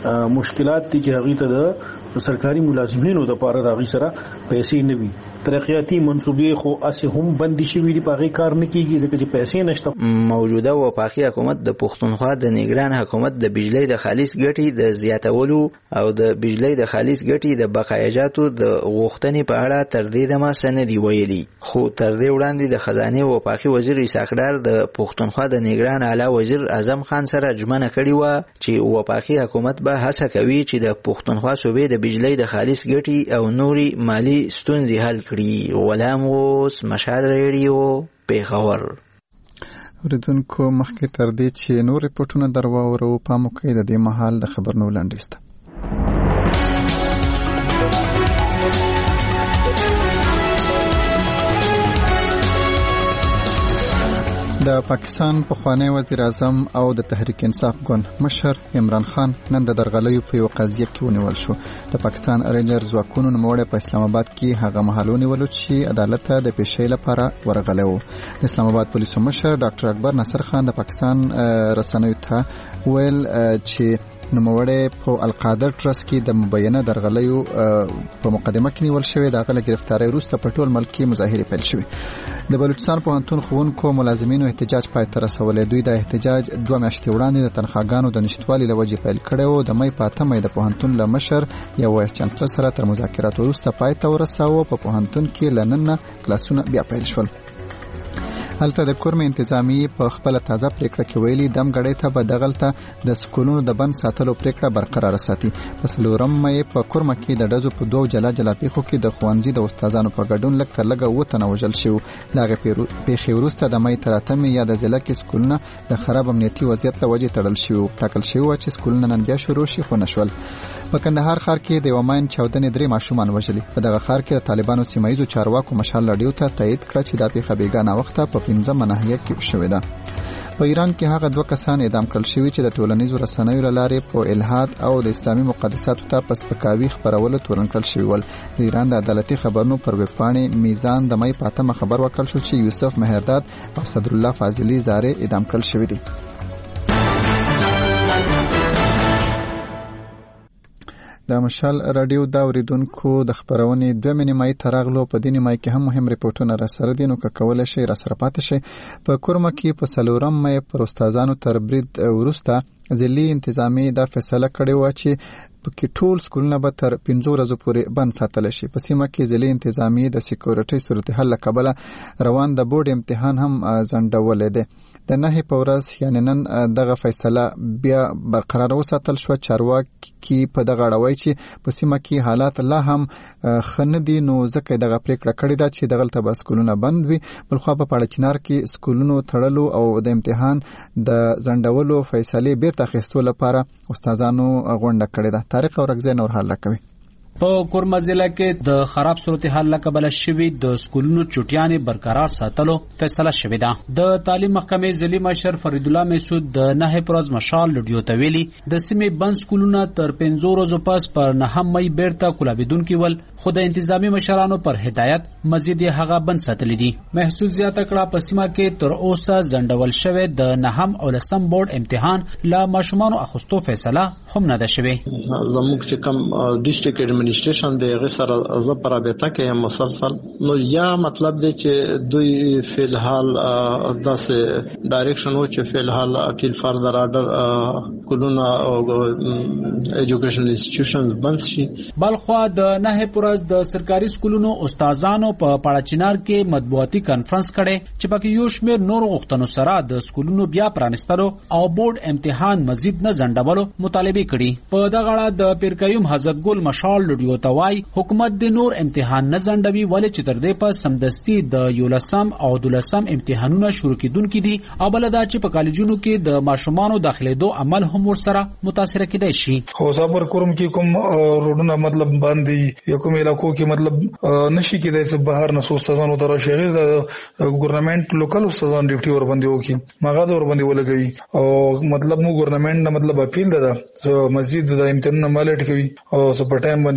مشکلات دي چې هغه ته د سرکاري ملازمینو د پاره د غي سره پیسې نه وي ترقیاتی منصوبې خو اسه هم بندي شوې دي په غي کار نه کیږي ځکه چې پیسې نشته موجوده وفاقي حکومت د پښتونخوا د نگران حکومت د بجلی د خالص ګټې د زیاتولو او د بجلی د خالص ګټې د بقایجاتو د غوښتنې په اړه تر دې دمه سندي ویلي خو تر دې وړاندې د خزانه وفاقي وزیر اسحاقدار د پښتونخوا د نگران اعلی وزیر اعظم خان سره ژمنه کړې و چې وفاقي حکومت به هڅه کوي چې د پښتونخوا صوبې د بجلی د خالص ګټې او نوري مالی ستونزې حل کړي ولهم اوس مشال ریډیو پیښور اوریدونکو مخکې تر دې چې نور ریپورتونه درواورو پام وکړئ د دې مهال د خبرونو لاندې د پاکستان پخوانی وزیر اعظم او د تحریک انصاف ګوند مشر عمران خان نن د درغلیو په یو قضیه کې ونیول شو د پاکستان رینجر ځواکونو نوموړی په اسلام آباد کې هغه مهال ونیول چې عدالت ته د پیشۍ لپاره ورغلی و د اسلام آباد پولیسو مشر ډاکټر اکبر ناصر خان د پاکستان رسنیو ته ویل چې نوموړی په القادر ټرست کې د مبینه درغلیو په مقدمه کې نیول شوی د غل گرفتاری وروسته په ټول ملک کې مظاهرې پیل شوې د بلوچستان پوهنتون ښوونکو ملازمینو احتجاج پای ته رسولی دوی د احتجاج 2 میاشتې وړاندې د تنخواګانو د نشټوالي له وجې پیل کړی و د مې په 8 د پوهنتون له مشر یا وایس چانسلر سره تر مذاکراتو وروسته پای ته ورساوه په پوهنتون کې لنن کلاسونه بیا پیل شول هلته د کورم انتظامی په خپل تازه پریکړه کې ویلي دم غړې ته به دغلته د سکولونو د بند ساتلو پریکړه برقرار ساتي په سلورم مې په کورم کې د ډزو په دوه جلا جلا پیښو کې د خوانزي د استادانو په ګډون لږ تر لږه وته وژل شو لاغه پیښې وروسته د مې تر 8 یا د ضلع کې سکولونه د خراب امنیتي وضعیت له وجې تړل شو ټاکل شو چې سکولونه نن بیا شروع شي خو نشول په کندهار ښار کې د یوماین 14 درې ماشومان وژلي په دغه ښار کې د طالبانو سیمایي چارواکو مشال لډیو ته تایید کړ چې د پیښه بیګانه وخته په 15 ناحیه کې شوې ده په ایران کې هغه 2 کسان اعدام کړل شوي چې د ټولنیزو رسنیو لارې په الحاد او د اسلامي مقدساتو ته پسپکاوي خبرولو تورن کړل شوی ول د ایران د عدالتي خبرونو پر ویب پاڼې میزان د مې په 8 خبر ورکړل شو چې یوسف مهرداد او صدر الله فاضلی زاره اعدام کړل شوی دي د مشال رادیو دا اوریدونکو د خبرونې 2 نیمه ترغلو په دیني مای کې هم مهم ریپورتونه را سره دي نو کول شي را سره پاتې شي په کورمه کې په سلورم مې پر استادانو تر برید ورسته ځلې انتظامی دا فیصله کړې و چې په کې ټول سکولونه به تر 15 ورځې پورې بند ساتل شي په سیمه کې ځلې انتظامی د سکیورټي صورتحال لکبله روان د بورډ امتحان هم ځنډولې ده د نه په ورځ یعنی نن دغه فیصله بیا برقرار وساتل شو چارواکي په دغه اړوي چې په سیمه کې حالات لا هم خندي نو ځکه دغه پریکړه کړې ده چې دغه تل سکولونه بند وي بلخو په پاړچنار کې سکولونو تړلو او د امتحان د ځنډولو فیصله بیرته اخیستو لپاره استادانو غونډه کړې ده طارق اورغزی نور حل کوي په کورما ضلع کې د خراب صورتحال لکبله شوی د سکولونو چټیانې برقرار ساتلو فیصله شوې ده د تعلیم محکمې ضلعي مشر فرید الله مسعود د نه پروز مشال لډیو ته ویلي د سیمې بند سکولونه تر 15 ورځې پس پر 9 مې بیرته کولابیدونکي ول خو د انتظامی مشرانو پر هدایت مزید هغه بند ساتلې دي محسوس زیاته کړه په سیمه کې تر اوسه ځنډول شوی د 9 او 10 بورډ امتحان لا ماشومان اخستو فیصله هم نه ده شوی زموږ چې کوم ډیسټریکټ ایڈمنسټریشن د غیر سره ز پرابطه کې مسلسل نو یا مطلب دی چې دوی فلحال داسې ډایریکشن و چې فلحال ټیل فردر آرډر کولونه او ایجوکیشنل انسټیټیوشنز بند شي بلخوا د نه پرز د سرکاري سکولونو استادانو په پاړچنار کې مطبوعاتي کانفرنس کړي چې پکې یو شمېر نور غوښتنو سره د سکولونو بیا پرانستلو او بورډ امتحان مزید نه ځنډولو مطالبه کړي په دغه اړه د پیرکیوم حضرت ګل مشال لډیو توای حکومت د نور امتحان نه ځنډوي ولې چې تر دې په سمدستي د یولسم او دولسم امتحانونه شروع کیدونکو دي او بلدا چې په کالجونو کې د ماشومانو داخليدو عمل هم ورسره متاثر کېدای شي خو صبر کوم کې کوم روډونه مطلب باندې یو کوم علاقو کې مطلب نشي کېدای چې بهر نه استادانو درشه غیر د ګورنمنت لوکل استادان ډیوټي ور باندې وکي ماغه ور باندې ولګوي او مطلب مو ګورنمنت نه مطلب اپیل ده مزید د امتحان مالټ کوي او سپټایم باندې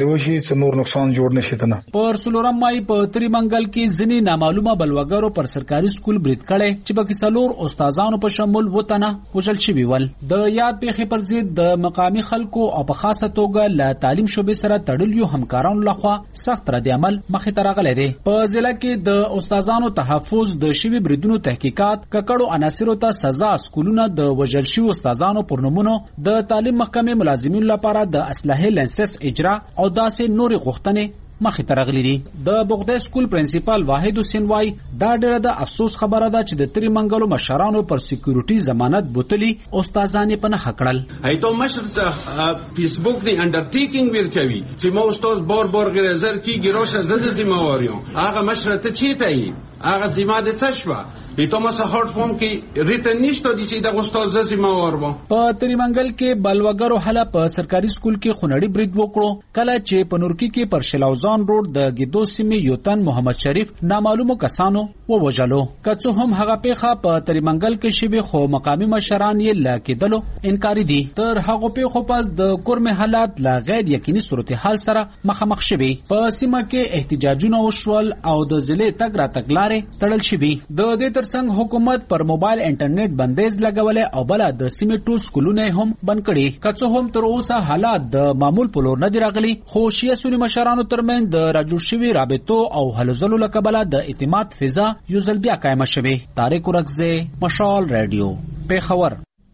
وشي چې نور نقصان جوړ نشي تنه. پر سلورم مای په تری منګل کې ځنی نامعلومه بلوګرو پر سرکاري سکول برید کړي چې په کیسلور استادانو په شمول وطنه وژل شوی ول. د یاد پیښې پر ضد د مقامی خلکو او په خاصه توګه ل تعلیم شوبې سره تړلیو همکارانو لخوا سخت رد عمل مخې ته راغلی دی. په ضلع کې د استادانو تحفظ، د شوی بریدونو تحقیقات، ککړو عناصرو ته سزا، سکولونه د وژل شویو استادانو پر نومونو د تعلیم محکمې ملازمینو لپاره د اصلاحي لنسس اجرا او داسې نورې غوښتنې مخې ته راغلي دي. د بغداد سکول پرنسپل واحد حسین وای دا ډېره د افسوس خبره ده چې د تری منګلو مشرانو پر سکیورټي ضمانت بوتلي استادان په نه خکړل. ایتو مشر څخه فیسبوک دی انډرټیکینګ ورکوي چې مو استاد بار غرزر کی ګروشه زده ذمہواریو هغه مشر ته چیته ای هغه ذمہ د څه شو ایتو ما سره هارت فورم کې ریټن نشته دي چې د استاد ذمہوار وو. په تری منګل کې بلوګرو حاله په سرکاري سکول کې خونړی برید وکړو کله چې په نورکی کې پر شلاوزان روډ د ګیدو سیمې یوتن محمد شریف نامعلومو کسانو ووجلو. که هم هغه پیخه په تری منګل کې شوی خو مقامی مشران یې لاکېدلو انکاری دي. تر هغه پیخو پس د کورم حالات لا غیر یقیني صورتحال سره مخامخ شوی. په سیمه کې احتجاجونه وشول او د ضلع تګ را تګلارې تړل شوی. د دې ترڅنګ حکومت پر موبایل انټرنیټ بندیز لګولې او بل د سیمې ټول سکولونه هم بند کړي. که هم تر اوسه حالات د معمول په لور نه دی راغلي خو شیعه سنی مشرانو ترمنځ د راجوړ شوی رابطو او هلو ځلو له کبله د اعتماد فضا یو ځل بیا قائمه شوه. طارق ورکزه، مشال رادیو، پیښور.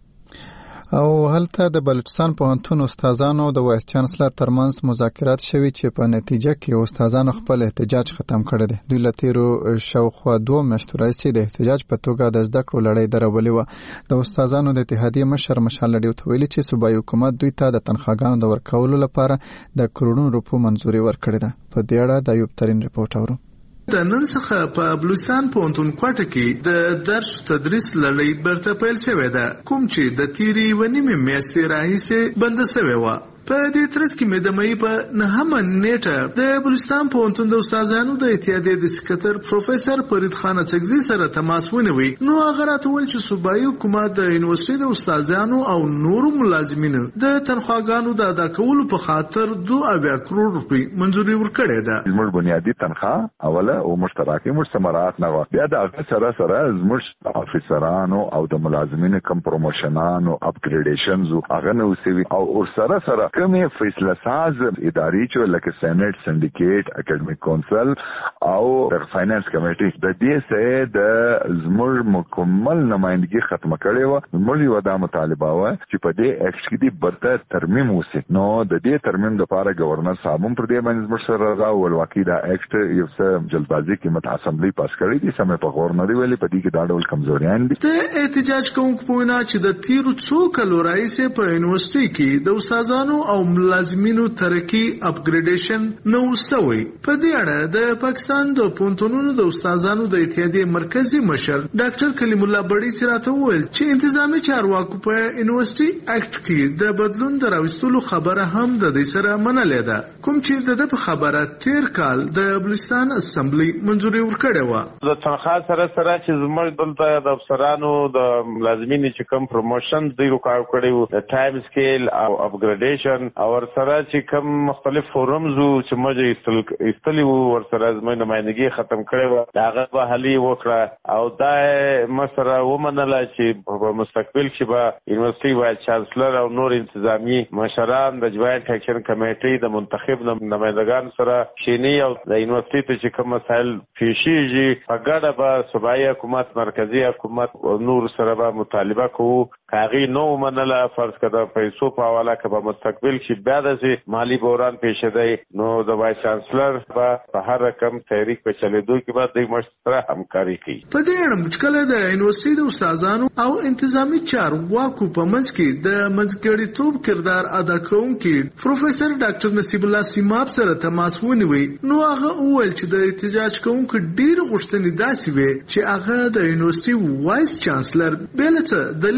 او هلته د بلوچستان پوهنتون استادانو د وایس چانسلر ترمنځ مذاکرات شوي چې په نتیجه کې استادانو خپل احتجاج ختم کړی دی. دوی له تیرو شاوخوا 2 میاشتو راهیسې د احتجاج په توګه د زده کړو لړۍ درولې وه. د استادانو د اتحادیې مشر مشال رډیو ته ویلي چې صوبایي حکومت دوی ته د تنخواګانو د ورکولو لپاره د کروڑونو روپو منظوري ورکړې ده. په دې اړه د ایوب ترین رپورټ اورو. د نن څخه په بلوچستان پوهنتون کوټه کې د درس تدریس لړۍ برته پیل شوې ده، کوم چې د تیری و نیمه میاشتې راهیسې بند شوې و. په دې ترڅ کې مې د مې په 9مه نیټه د بلوچستان پوهنتون د استادانو د اتحادیې د سکرټر پروفیسور فرید خان اڅکزي سره تماس ونیوي. نو هغه راته وویل چې صوبایي حکومت د یونیورسيټي د استادانو او نورو ملازمینو د تنخواګانو د ادا کولو په خاطر 2 کروڑ روپۍ منځوري ورکړې ده. زموږ بنیادی تنخواه اوله او مشترکي ثمرات نه و. بیا د هغه سره زموږ افیسرانو او د ملازمینو کم پروموشنانو اپګریډیشنز هغه نو سوي او سره کومې فیصله ساز ادارې چې لکه سېنات، سندیکیټ، اکیډمیک کونسل او فاینانس کمیټي د دې سره د زموږ مکمل نمائندګي ختم کړي و. زموږ یو د مطالبه و چې په دې اکټ کې د برته ترمیم وسی. نو د دې ترمیم لپاره گورنر صاحب پر دې باندې زموږ سره راغو ولواکي دا اکټ یو څه جلدبازي کې مت اسمبلی پاس کړی دي. سمې په گورنر ویلي په دې کې دا ډول کمزوریان دي. د احتجاج کوونکو په وینا چې د تیرو څو کلو راهیسې په یونیورسيټي کې د استادانو او ملازمینو ترقی اپګریډیشن نو سوی. په دې اړه د پاکستان د پوهنتونونو د استادانو د اتحادیې مرکزی مشر ډاکټر کلیم الله بړی سره وویل چې انتظامی چارواکو په یونیورسيټي اکټ کې د بدلون دراوستلو خبره هم د دې سره منلې ده، کوم چې د خبره تیر کال د بلوچستان اسمبلی منځوري ورکړې و. د تنخواه سره چې زموږ دلته د افسرانو د ملازمینو چې کوم پروموشن دی وکړ کړی د ټایم سکیل او اپګریډیشن او ورسره چې کوم مختلف فورمز چې موږ استلی ورسره زموږ نمائندګي ختم کړي و هغه به حلی وکړه او دا مسره ومنله چې په مستقبل کې به یونیورسيټي وایس چانسلر او نور انتظامی مشران د جوائنټ اکشن کمیټې د منتخب نمائندگان سره شینی او د یونیورسيټي ته چې کوم مسایل پیشیږي په ګډه به صوبایي حکومت، مرکزی حکومت او نور سره به مطالبه کوو. کاغي نو منله فرض کړه پیسو په حواله کې مستقبل کې بیا د مالی بحران پیښ دی نو د وایس چانسلر په هر رقم تحریک په چلیدو کې به د مشترک همکاري کوي. په دې اړه مشکله د یونیورسيټي د استادانو او انتظامی چارواکو په منځ کې د منځګړیتوب کردار ادا کوونکي پروفیسور ډاکټر نصیب الله سیماب سره تماس ونیوي. نو هغه وویل چې د احتجاج کوونکو ډیر غوښتنې داسې وي چې هغه د یونیورسيټي وایس چانسلر بل څه دلیل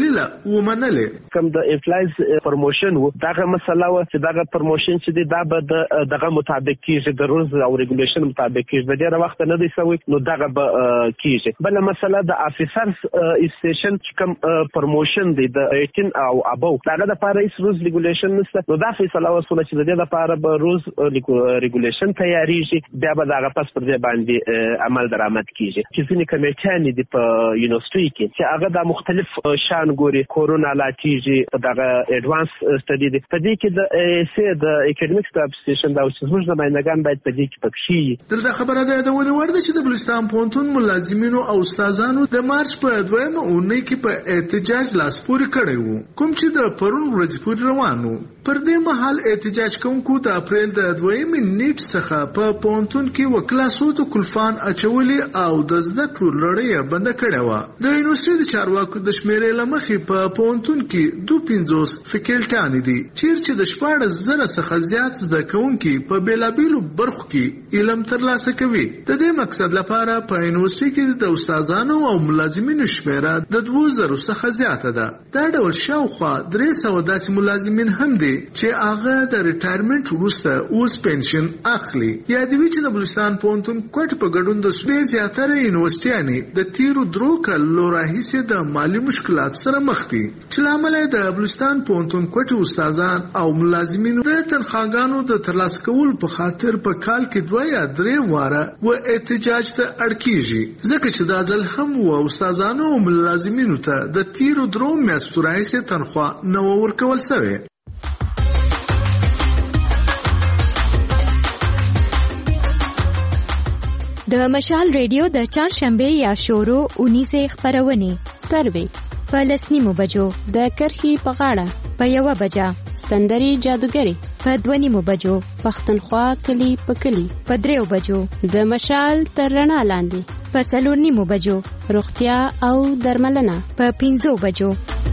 ومنلې. کوم د امپلایز پروموشن و دغه مسله و چې دغه پروموشن چې دا به دغه مطابق کیږي د رولز او ریګولیشن مطابق کیږي. د ډیره وخت نه دی سوی نو دغه به کیږي. بل مسله د افیسرز اسټیشن چې کوم پروموشن دی د 18 او ابو دغه د پاره رولز ریګولیشن نشته. نو دا فیصله وسوله چې د دې لپاره به رولز ریګولیشن تیاریږي بیا به دغه پس پر دې باندې عمل درآمد کیږي. چې ځینې کمیټیانې دي په یونیورسيټي کې چې هغه د مختلف شان ګوري کورونا لاتیږي دغه اډوانس سټډي دي. په دې کې د سي د اکیډمیک سټاف سټیشن دا اوس موږ د ماینګان باید په دې کې پکشي. دلته خبره ده د ولې ورده چې د بلوچستان پونتون ملازمینو او استادانو د مارچ په 2مه اونۍ کې په احتجاج لاس پورې کړی وو کوم چې د پرون ورځ پورې روانو. پر دې مهال احتجاج کوونکو د اپریل د 2مې نیټ څخه په پونتون کې وکلاسو ته کلفان اچولي او د زده کړو لړۍ بند کړې و. د یونیورسيټي د چارواکو د شمیرې لمخې په پونتون کې 250 فیکلټیان دي چې د 14,000 څخه زیات زده کوونکي په بیلابیلو برخو کې علم ترلاسه کوي. د دې مقصد لپاره په یونیورسيټي کې د استادانو او ملازمینو شمیره د 2000 څخه زیاته ده. دا ډول شاوخوا 300 داسې ملازمین هم دي چې هغه د ریټایرمنټ وروسته اوس پنشن اخلي. یادوي چې د بلوچستان پونتون کوټ په ګډون د صوبې زیاتره یونیورسيټیانې د تیرو 3 کالو راهیسې د مالی مشکلات سره مخ دي چې لامل د بلوچستان پونتون کوټ استادان او ملازمینو د تنخواګانو د ترلاسه کولو په خاطر په کال کې 2 یا 3 واره و احتجاج ته اړ کیږي. ځکه چې دا ځل هم و استادانو او ملازمینو ته د تیرو 3 میاشتو راهیسې تنخوا نه ورکول شوې. د مشال ریډیو د چهارشنبه یا شورو 19 خبرونه سروي په 9 بجو د کرخي په غاړه په 1 بجه سندري جادوګري په 2 بجو پښتونخوا کلی په کلی په 3 بجو د مشال ترنا لاندې په 4 بجو روغتیا او درملنه په 5 بجو.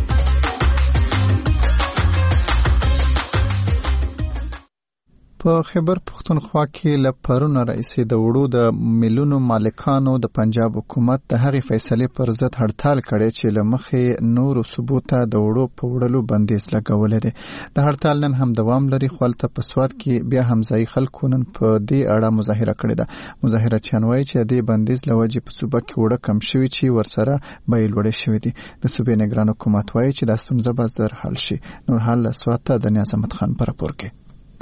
په خیبر پختونخوا کې له پرونه راځي د وړو د ملونو مالکانو د پنجاب حکومت د هغې فیصلې پر ضد هړتال کړي چې له مخې نورو صوبو ته د وړو په وړلو بندیز لګولې ده. د هړتال نن هم دوام لري خو هلته په سوات کې بیا هم ځایي خلکو نن په دې اړه مظاهره کړې ده. مظاهره چیان وایي چې د بندیز له وجې په صوبه کې وړه کم شوي چې ورسره بیې لوړې شوي دي. د صوبې نگران حکومت وایي چې دا ستونزه به ژر حل شي. نور حال له سوات ته د نیاز احمد خان په راپور کې.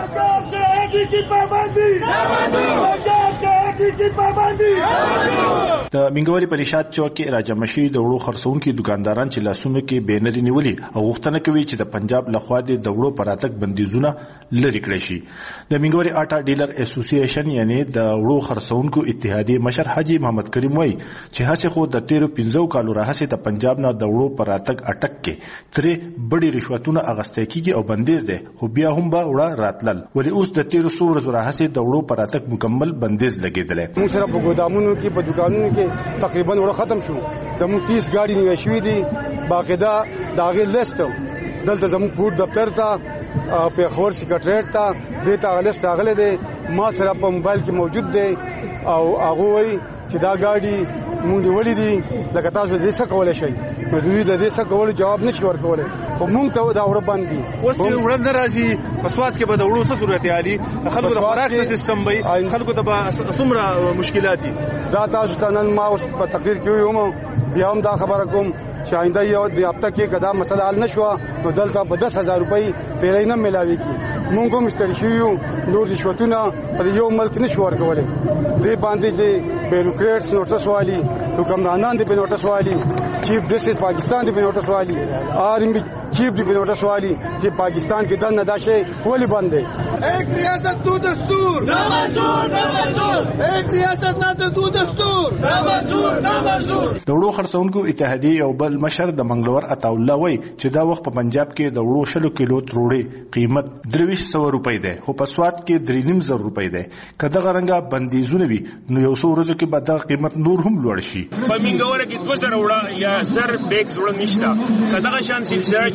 د منګوري پریشاد چوک کې راجمشي د وړو خرڅونکو دکانداران چې لاسونو کې بینري نیولي او غوښتنه کوي چې د پنجاب لخوا د وړو پراتک بندیزونه لري کړی شي. د منګوري آټا ډیلر اسوسییشن یعنی د وړو خرڅونکو اتحادیه مشر حاجی محمد کریم وایي چې هڅه خو د 13 کالو راهسه د پنجاب نه د وړو پراتک اٹک کې ترې بډي رشوتونه اغستې کیږي او بندیز ده خو بیا هم به وړه راتلل ولې اوس د 13 ورځې راهسه د وړو پراتک مکمل بندیز لګیدل. موږ سره په ګودامونو کې په دکانونو کې تقریبا وړه ختم شو. زموږ 30 ګاډي نیول شوې دي باقاعده داغه لیست دلته زموږ فوډ دفتر ته په خور سیکریټریټ ته د تاغلیست راغله دي ما سره په موبایل کې موجود دي او هغه وایي چې دا ګاډي مونږ ولې دي لکه تاسو دې څه کولای شئ نو دوی د دې څه کول جواب نشي ورکولای خو مونږ ته دا وړ باندې اوس وړ ناراضي په سواد کې به د وړو څه صورت حالي خلکو د خوراک سیستم به خلکو ته څومره مشکلات دا تاسو ته نن ما په تقریر کې وم بیا هم دا خبره کوم چې آینده یو د هفته کې کدا مسله حل نشو نو دلته په 10,000 روپۍ تیلې نه ملاوي کی مونږ هم مسترشیو نور رشوتونه په یو ملک نشو ورکولای دې باندې د بیروکریټس نوټس والی حکمرانان دې په نوټس والی چیف جسټس پاکستان دې په نوټس والی آرمی چیف دې په نوټس والی چې پاکستان کې دنه داشه ولی بند ہے ایک ریاست دو دستور نہ منظور نہ منظور ایک ریاست نہ دو دستور نہ منظور نہ منظور. د وړو خرڅونکو اتحادیه او بل مشر د منګلور عطاالله وایي چې دا وخت په پنجاب کې د وړو 100 کیلو تروړې قیمت 2300 روپۍ ده خو په سواد کې 3,500 روپۍ ده. کله غرنګا بندیزونه وي نو یو څو ورځې کې به دا قیمت نور هم لوړ شي. په منګور کې 2000 وړه یا 1000 بیگ وړه نشته کله شان سلسله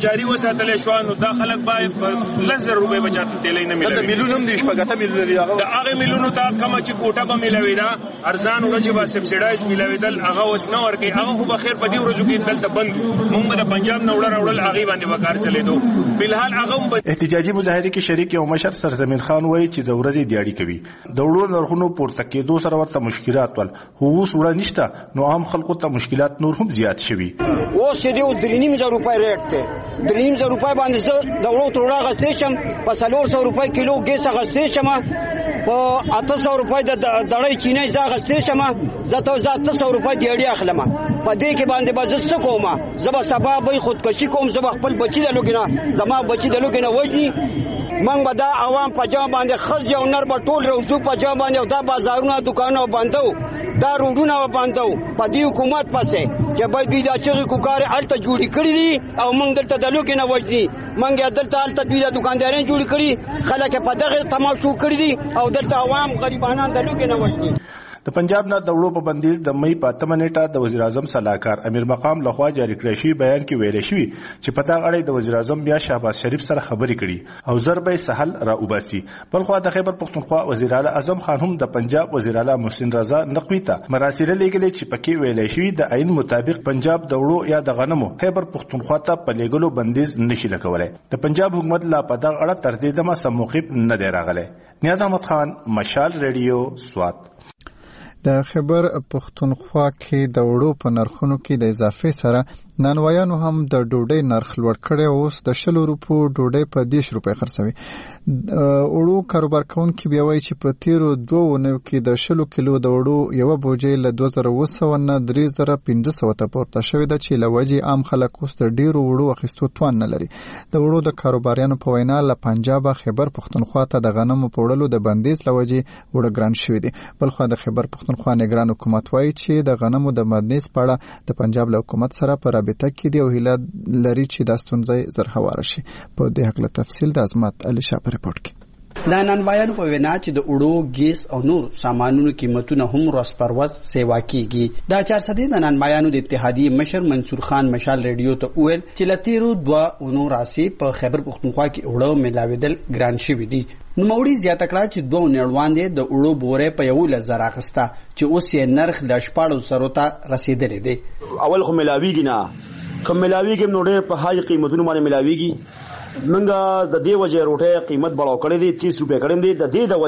جاری وساتل شو نو دا خلک باندې لزر روپے بچاته تیلې نه ملوي. د ملونم دي شپږه ملونه دي هغه. د هغه ملونو ته کوم چې کوټه به ملوي دا ارزان ورچې با سبسایډایز ملوي دل هغه اوس نه ورکي. هغه خو بخیر په دې ورځو کې دلته بند موږ د پنجاب نه وړل هغه باندې وکړ چلے دو. بلحال هغه احتجاجي مظاهره کې شریک یو مشر سرزمین خان وایي چې د ورځې دیاړي کوي. د وړو نرخونو پورته کېدو سره ورته مشکلات ول. هوس وړ نشته نو عام خلکو ته مشکلات نور هم زیات شوي. اوس چې د 3.5 روپۍ ریټ ته 3.5 روپۍ باندې د وړو توړه غستې شم په 400 روپۍ کیلو ګیس غستې شم په 800 روپۍ د دړۍ چینه ځا غستې شم زه 800 روپۍ دیاړي اخلم. په دې کې باندې باز څه کوم زبا سبا به خودکشي کوم زبا خپل بچی د لوګینا زما بچی د لوګینا وځي. من به دا عوام په جام باندې خز یو نر به ټول روزو په جام باندې دا بازارونه دکانونه بندو دا روډونه بندو په دې حکومت پسې چې باید دوی دا چې کوکار الته جوړی کړی دي او موږ دلته د لوګینا وځي موږ دلته الته دوی د دکاندارین جوړی کړی خلک په دغه تماشو کړی دي او دلته عوام غریبانان د لوګینا وځي. د پنجاب نه د وړو په بندیز د مئی په 8 نیټه د وزیر اعظم صلاحکار امیر مقام لخوا جاری کړی شوی بیان کې ویل شوی چې پتا غړي د وزیر اعظم بیا شهباز شریف سره خبرې کړي او ضربه سهل را وباسي. بلخو د خیبر پختونخوا وزیر اعلی اعظم خان هم د پنجاب وزیر اعلی محسن رضا نقوی ته مراسل لګلې چې پکې ویل شوی د عین مطابق پنجاب د وړو یا د غنمو خیبر پختونخوا ته په لګلو بندیز نشي لګولای. د پنجاب حکومت لا پتا غړه تر دې دمه سم موقف نه دی راغلی. نیاز احمد خان مشال ریډیو سوات. د خیبر پختونخوا کې د وړو په نرخونو کې د اضافه سره نانوایانو هم د ډوډۍ نرخ لوړ کړی او اوس د 100 روپو ډوډۍ په 10 روپۍ خرڅوي. وړو کاروبار کوونکي بیا وایي چې په تیرو 2 ونیو کې د 100 کیلو د وړو یو بوجۍ له 2900 نه 3500 ته پورته شوې ده چې لوجې عام خلک اوس د ډیرو وړو اخیستو توان نه لري. د وړو د کاروباریانو په وینا له پنجاب خیبر پختونخوا ته د غنمو په وړلو د بندیز لوجې وړ ګران شوی دي. بلخو د خیبر پختونخوا نگران حکومت وایي چې د غنمو د بندیز په اړه د پنجاب له حکومت سره په رابطه کې دی او هیله لري چې د ستونزې زر هواره شي. په دې حق له تفصیل د عظمت علي شاه په رپورت کې. د نانوایانو په وینا چې د وړو ګیس او نور سامانونو قیمتونه هم ورځ پر ورځ سیوا کیږي. دا 400 د نانوایانو د اتحادیې مشر منصور خان مشال ریډیو ته وویل چې لتیرو 2 اونو راسي په خیبر پختونخوا کې وړو ملاویدل ګران شوی دي. نوموړي زیاته کړه چې 2 نیړوان دي د وړو بورې په 1,000 اخسته چې اوس یې نرخ د 1400 ته رسیدلی دی. اول خو ملاویږي نه کوم ملاویږي نو ډېر په هاي قیمتونو باندې ملاویږي. منګه د دې وجه روټه قیمت بڑاو کړی دی 30 روپے کړم دی د دې د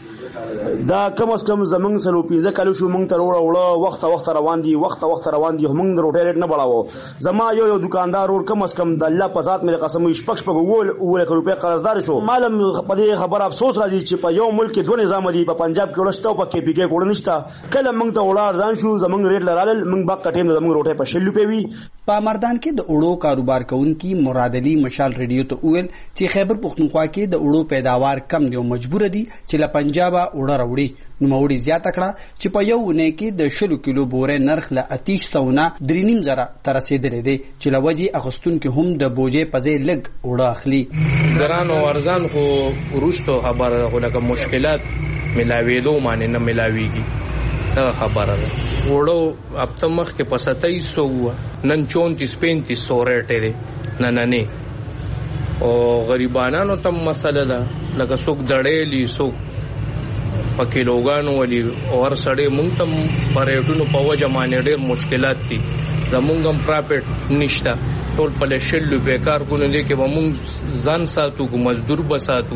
وجه دا کم از کم زمنګ سلو 15 کالو شو مونږ تر وړه وخت روان دي وخت روان دي مونږ د روټه ریټ نه بڑاو. زما یو دکاندار ور کم از کم د الله په ذات مې قسم شپږ اول روپے قرضدار شو. معلوم په دې خبر افسوس راځي چې په یو ملک کې 2 نظام دي په پنجاب کې ورشته او په کې پی کې کوړ نشته. کله مونږ ته وړا ځان شو زمنګ ریټ لرال مونږ با کټیم زمنګ روټه په 60 روپے وی. په مردان کې د وړو کاروبار کوونکي مراد علي مشال ریډیو ته وویل چې خیبر پختونخوا کې د وړو پیداوار کم دی او مجبور دي چې له پنجاب وړه راوړي. نوموړي زیاته کړه چې په یو ونه کې د 100 کیلو بورې نرخ له 800 نه 3.5 ته رسیدلی دی چې لوجې اغستونکو هم د بوجې په ځای لږ وړه اخلي. ګران او ارزان خو وروسته خبره خو لکه مشکلات ملاویدو باندې نه ملاویږي. دا خبره ده وړو هفته مخکې په 2700 نن 34-3500 ریټ دی نه او غریبانانو تم مسله ده لکه څوک دړېلی څوک په کیلوګانو ولي اور سړی مونږ تم پریټونو په وجه باندې ډېر مشکلات دي. زمونږ هم پراپټ نشته ټول په لشل بیکار کو نه لیکي مونږ ځان ساتو کو مزدور بساتو.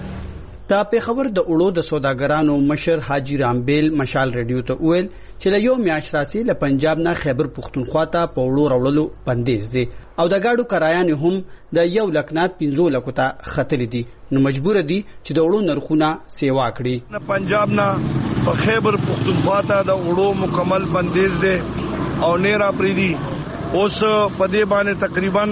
د پیښور د وړو د سوداګرانو مشر حاجی رامبیل مشال ریډیو ته وویل چې له یو میاشت راځي له پنجاب نه خیبر پختونخوا ته په وړو راوړلو بندیز دی او د گاډو کرایانې هم د 1,15,00,000 ته ختلې دي. نو مجبور دي چې د وړو نرخونه سیوا کړي. پنجاب نه په خیبر پختونخوا ته د وړو مکمل بندیز دی او نه را پریدي. اوس په دې باندې تقریبا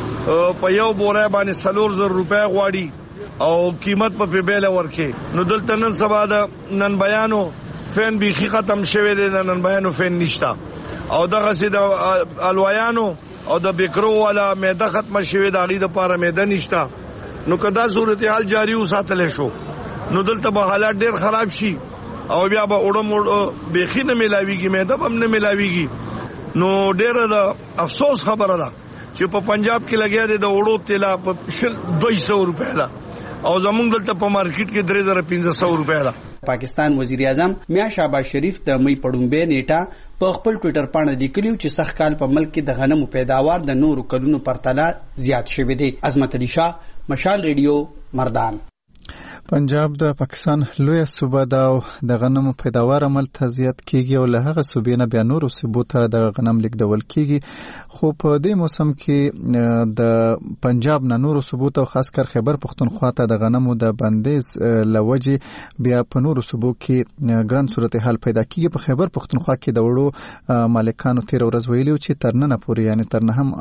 په یو بورې باندې 400 روپے غواړي او قیمت په بیل ورکه. نو دلته نن سبا د نن بیانو فین بیخي ختم شوی دی. نن بیانو فین نشتا او دغه سي د الویانو او د بیکرو والا میده ختم شوی د غي د پاره میده نشتا. نو کدا صورتحال جاری وساتل شو نو دلته به حالات ډیر خراب شي او بیا به وړو بیخي نه ملاویږي میده هم نه ملاویږي. نو ډیر د افسوس خبره ده چې په پنجاب کې لګیا دي د وړو تیلا په 200 روپیا ده او زمونږ دلته په مارکیټ کې 3500 روپیا ده. پاکستان وزیر اعظم میاں شهباز شریف د مئی پړومبې نیټه په خپل ټوئیټر باندې لیکلی چې سخت کال په ملک کې د غنمو پیداوار د نورو کلونو پرتله زیات شوی دی. عظمت علي شاه، مشال ریډیو، مردان. پنجاب د پاکستان لویه صوبه ده او د غنمو پیداوار عمل ته زیات کیږي او له هغه صوبې نه بیا نورو صوبو ته د غنم لیږدول کیږي. خو په دې موسم کې د پنجاب نه نورو صوبو ته خاص کر خیبر پختونخوا ته د غنمو د بندیز لوجې بیا په نورو صوبو کې ګران صورتحال پیدا کیږي. په خیبر پختونخوا کې د وړو مالکانو تیر ورځ ویلي چې تر نن پورې یعنی تر نه هم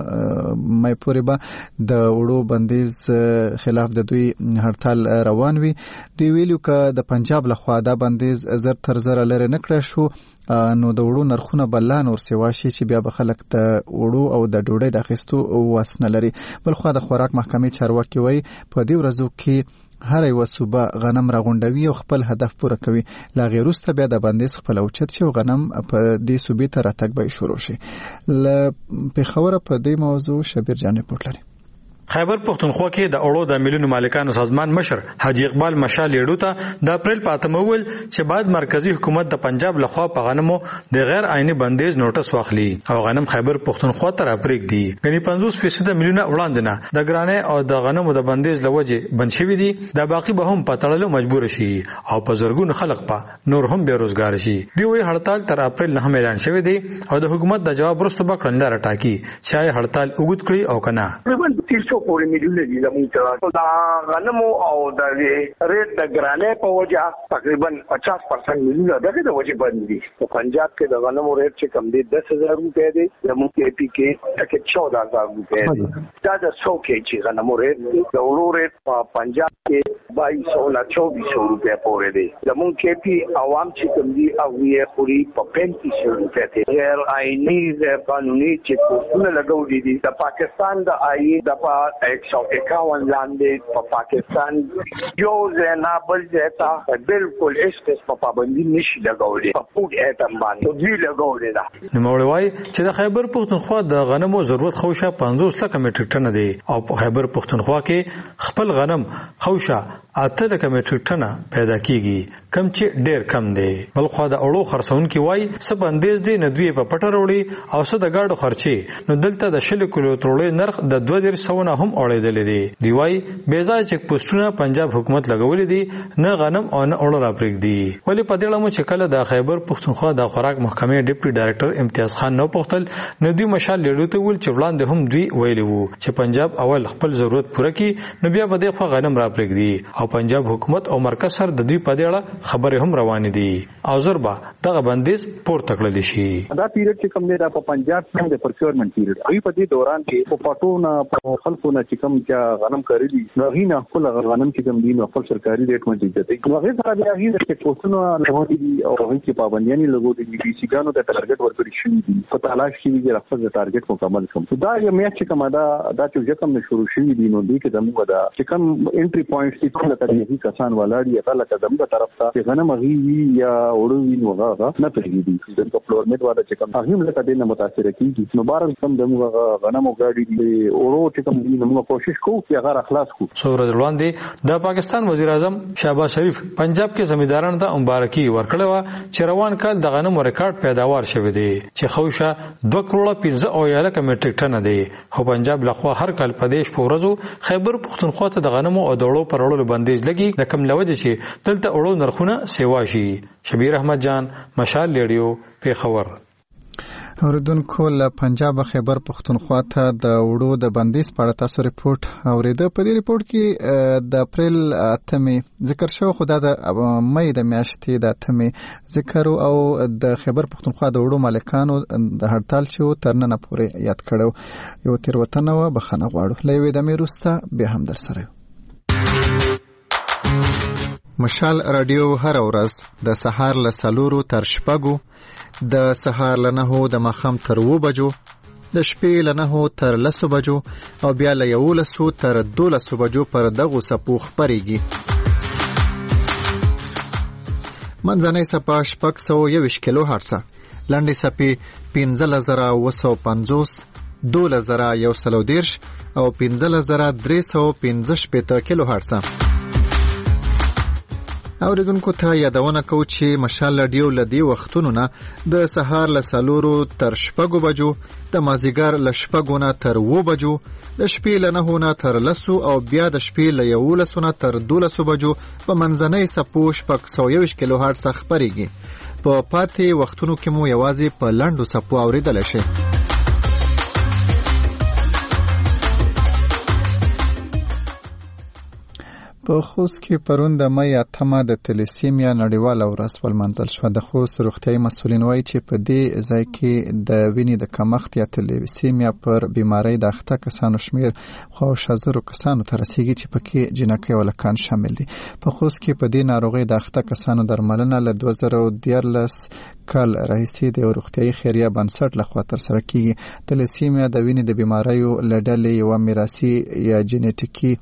مې پورې به د وړو بندیز خلاف د دوی هړتال روان وي. دوی ویلو که د پنجاب لخوا دا بندیز زر تر زر لري نکړه شو نو د وړو نرخونه بل نور سیوا شي چې بیا به خلک د وړو او د ډوډۍ د اخیستو وس نه لري. بل خو د خوراک محکمې چارواکي وایي په دې ورځو کې هر یو صوبه غنم راغونډوي او خپل هدف پوره کوي. لا غیر وروسته بیا د بندیز خپل اوچت شي او غنم په دې صوبې ته راتګ به شروع شي. ل پېښور په دې موضوع شبیر جان رپورټ لري. خیبر پختونخوا کې د اړو د ملیونو مالکانو سازمان مشر حاجی اقبال مشال لیډو ته د اپریل په 8 ول چې بعد مرکزی حکومت د پنجاب لخوا په غنمو د غیر عیني بندیز نوټس واخلي او غنم خیبر پختونخوا ته راپریک دي. غني 50% ملیونه وړاندې نه د ګرانې او د غنمو د بندیز لوجه بند شوی دي. د باقی به هم په تړلو مجبور شي او په زرګونو خلک په نور هم بیروزګار شي. دی وی هړتال تر اپریل نه اعلان شوی دی او د حکومت د جواب وروسته به کړنلاره ټاکي چې هړتال وګد کړي او کنه. پورې ملیونه دي زموږ ته دا غنمو او د ریټ د ګرانې په وجه تقریبا 50% ملیونه دغه د وجه باندې دي. په پنجاب کې د غنمو ریټ چې کم دی 10000 روپے دی زموږ کې پی کې تک 14000 روپے دی. دا د 100 کې چې غنمو ریټ د وړو ریټ په پنجاب کې 2200 لا 2400 روپے پورې دی. زموږ کې پی عوام چې کم دي او یې خوري په 3500 روپے دی. غیر عیني غیر قانوني چې کوونه لګولې دي د پاکستان د آئین د 151 لاندې په پاکستان یو ځنا بل ځتا بالکل هیڅ په پابندي نشي لګولې په پوډ ایتم باندې دوی لګولې دا. نو موړوي چې د خیبر پختونخوا د غنمو ضرورت خوشه 50 لک میټریک ټن دی او په خیبر پختونخوا کې خپل غنم خوشه 8 لک میټریک ټن پیدا کیږي کم چې ډیر کم دی. بل خو د اړو خرڅون کې وای سب اندیز دی ندوی په پټه وروړي او څه د گاډو خرچي نو دلته د شل کیلو ترولې نرخ د 2200 هم اړېدل دي. دی وای بیځای چک پوسټونه پنجاب حکومت لګولې دي نه غنم او نه اړه راپریک دي. ولی په دې لمو چې کله د خیبر پختونخوا د خوراک محکمې ډیپټي ډایریکټر امتیاز خان نو پختل نو دوی مشال لیډو ته ول چې وړاندې هم دوی ویلي وو چې پنجاب اول خپل ضرورت پوره کړي نو بیا به د غنم راپریک دي او پنجاب حکومت او مرکز سره د دوی په دې اړه خبرې هم روانې دي او زربا دغه بندیز پورته کړل شي. دا پیریډ چې کوم دی دا په پنجاب کې د پروکیورمنت پیریډ ای په دې دوران کې په پټونه په خلکو نه چې کوم چې غنم کړی نو غینه خپل غنم چې کوم دی نو خپل سرکاري ریټ باندې دی نو هغه سره بیا هغه چې پوسټونه لګولې دي او هغه کې پابندیاں لګولې دي چې ګانو ته ټارګټ ورکړي شي دي په تلاش کې چې خپل ټارګټ مکمل کړي. دا یو میچ چې کوم دا چې کوم شروع شي دي نو دې کې دمو دا چې کوم انټری پوینټس چې ټول ترې کسان ولاړ یې تعالی ته دمو طرف ته غنم غي یا وړو وین وغه نه پېږي دي د فلورمنت والا چې کوم هغه ملک دې نه متاثر کیږي نو بار کوم دمو غنم غاډي دی وړو چې کوم دي نو کوشش کوو چې هغه اخلاص کو. سورج وړاندې د پاکستان وزیر اعظم شهباز شریف پنجاب کې زمیندارانو ته مبارکي ورکړه و چې روان کال د غنمو ریکارډ پیداوار شوه دی چې خوشه 2 کروڑ 15 لک میټریک ټن دی. خو پنجاب لخوا هر کال په دیش په ورځو خیبر پختونخوا ته د غنمو او دوړو پر وړلو بندیز لګي د کم لوجه چې دلته وړو نرخونه سیوا شي. شبیر احمد جان، مشال ریډیو، پیښور. اوریدونکو له پنجاب خیبر پختونخوا ته د وړو د بندیز په اړه تاسو ریپورت اوریده. په دې ریپورت کې د اپریل 8 ذکر شو خو د مې د میاشتې د 8 ذکر او د خیبر پختونخوا د وړو مالکانو د هړتال چې تر نن پورې یاد کړو یو تیروتنه و بخښنه غواړو. لوي د میروسته به هم در سره مشال رادیو هر ورځ د سهار له 4 تر 6 د سهار له 9 د ماښام تر 2 بجو د شپې له 9 تر 10 بجو او بیا له 11 تر 12 بجو پر دغه سپو خبريږي. منځنۍ سپا 621 کیلو هرتز، لنډې سپې 15950، 12130 او 15315 کیلو هرتز. اوریدونکو ته یادونه کوو چې مشال رادیو لدی وختونو نه د سهار له 4 تر 6 بجو، د مازیګر له 6 نه تر 7 بجو، د شپې له 9 نه تر 10 او بیا د شپې له 11 نه تر 12 بجو په منځنۍ سپو 121 کیلو هرتز خبريږي. په پاتې وختونو کې مو یوازې په لنډو سپو اوریدل شي. په خوست کې پرون د مې 8 د تلیسیمیا نړیواله ورځ ولمانځل شوه. د خوست روغتیايي مسؤلین وایي چې په دې ځای کې د وینې د کمښت یا تلیسیمیا پر بیماری د اخته کسانو شمیر خو 6000 کسانو ته رسیږي چې پکې جنکۍ او لکان شامل دي. په خوست کې په دې ناروغۍ د اخته کسانو درملنه له 2013 کال راهیسې د روغتیايي خیریه بنسټ لخوا ترسره کیږي. تلیسیمیا د وینې د بیماریو له ډلې یوه میراثي یا جینیټیکي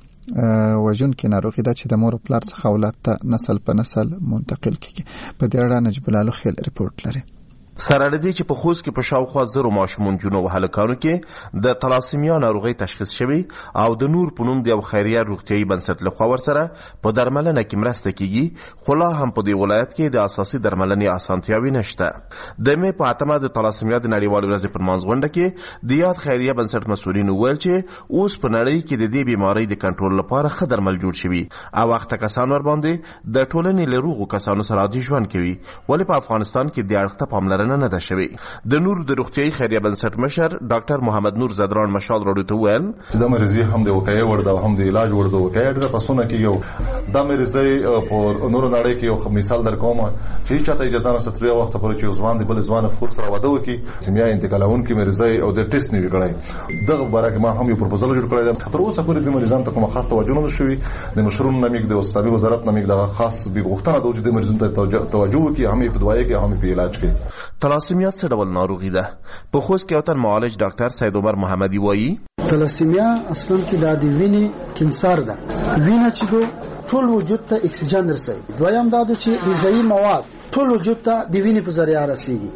وژونکې ناروغي ده چې د مور او پلار څخه اولاد ته نسل په نسل منتقل کیږي. په دې اړه نجیب الله خیل ریپورت لري. سره لدی چې په خوست کې په شاوخوا 1000 ماشومان جنو هلکانو کې د تلاسیمیا ناروغي تشخیص شوی او د نور په نوم د یو خیریه روغتیايي بنسټ لخوا ورسره په درملنه کې مرسته کیږي، خو لا هم په دې ولایت کې د اساسي درملنې اسانتیاوي نشته. د مې په 8 د تلاسیمیا د نړیوال ورځ پر منځغونډه کې د یاد خیریه بنسټ مسؤلین ویل چې اوس په نړۍ کې د دې بیماری د کنټرول لپاره ښه درمل جوړ شوي او وخت کسان ور باندې د ټولنې له روغو کسانو سره عادي ژوند کوي، ولې په افغانستان کې د اړخته پاملرنه نه ده شوی. د نور د روغتیايي خیریه بنسټ مشر ډاکټر محمد نور زدران مشال راډیو ته ویل د مریضي هم د وقایې ورده هم د علاج ورده وقایې د پسونه کې یو د مریضي په نور نړۍ کې یو مثال درکوم چې چاته اجازه نه ستړي وخت پر چې ځوان دی بل ځوان خور سره واده وکي سیمیا انتقالون کې مریضي او د ټیسټ نه وکړي. دغه باره کې ما هم یو پروپوزل جوړ کړی دی. تر اوسه پورې د مریضانو ته کومه خاص توجه نه شوې. د مشرون نامې د استادي وزارت نامې د خاص به غوښتنه د وجود مریضانو ته توجه وکړي، هم په دوايي کې هم په علاج کې. تلاسیمیا څه ډول ناروغي ده؟ په خوست کې اوتن معالج ډاکټر سید عمر محمدي وایي تلاسیمیا اصلا کې د وینې کینسر ده. وینه چې ټول وجود ته اکسیجن رسوي. دویم دا چې غذایی مواد ټول وجود ته د وینې په ذریعہ رسیږي.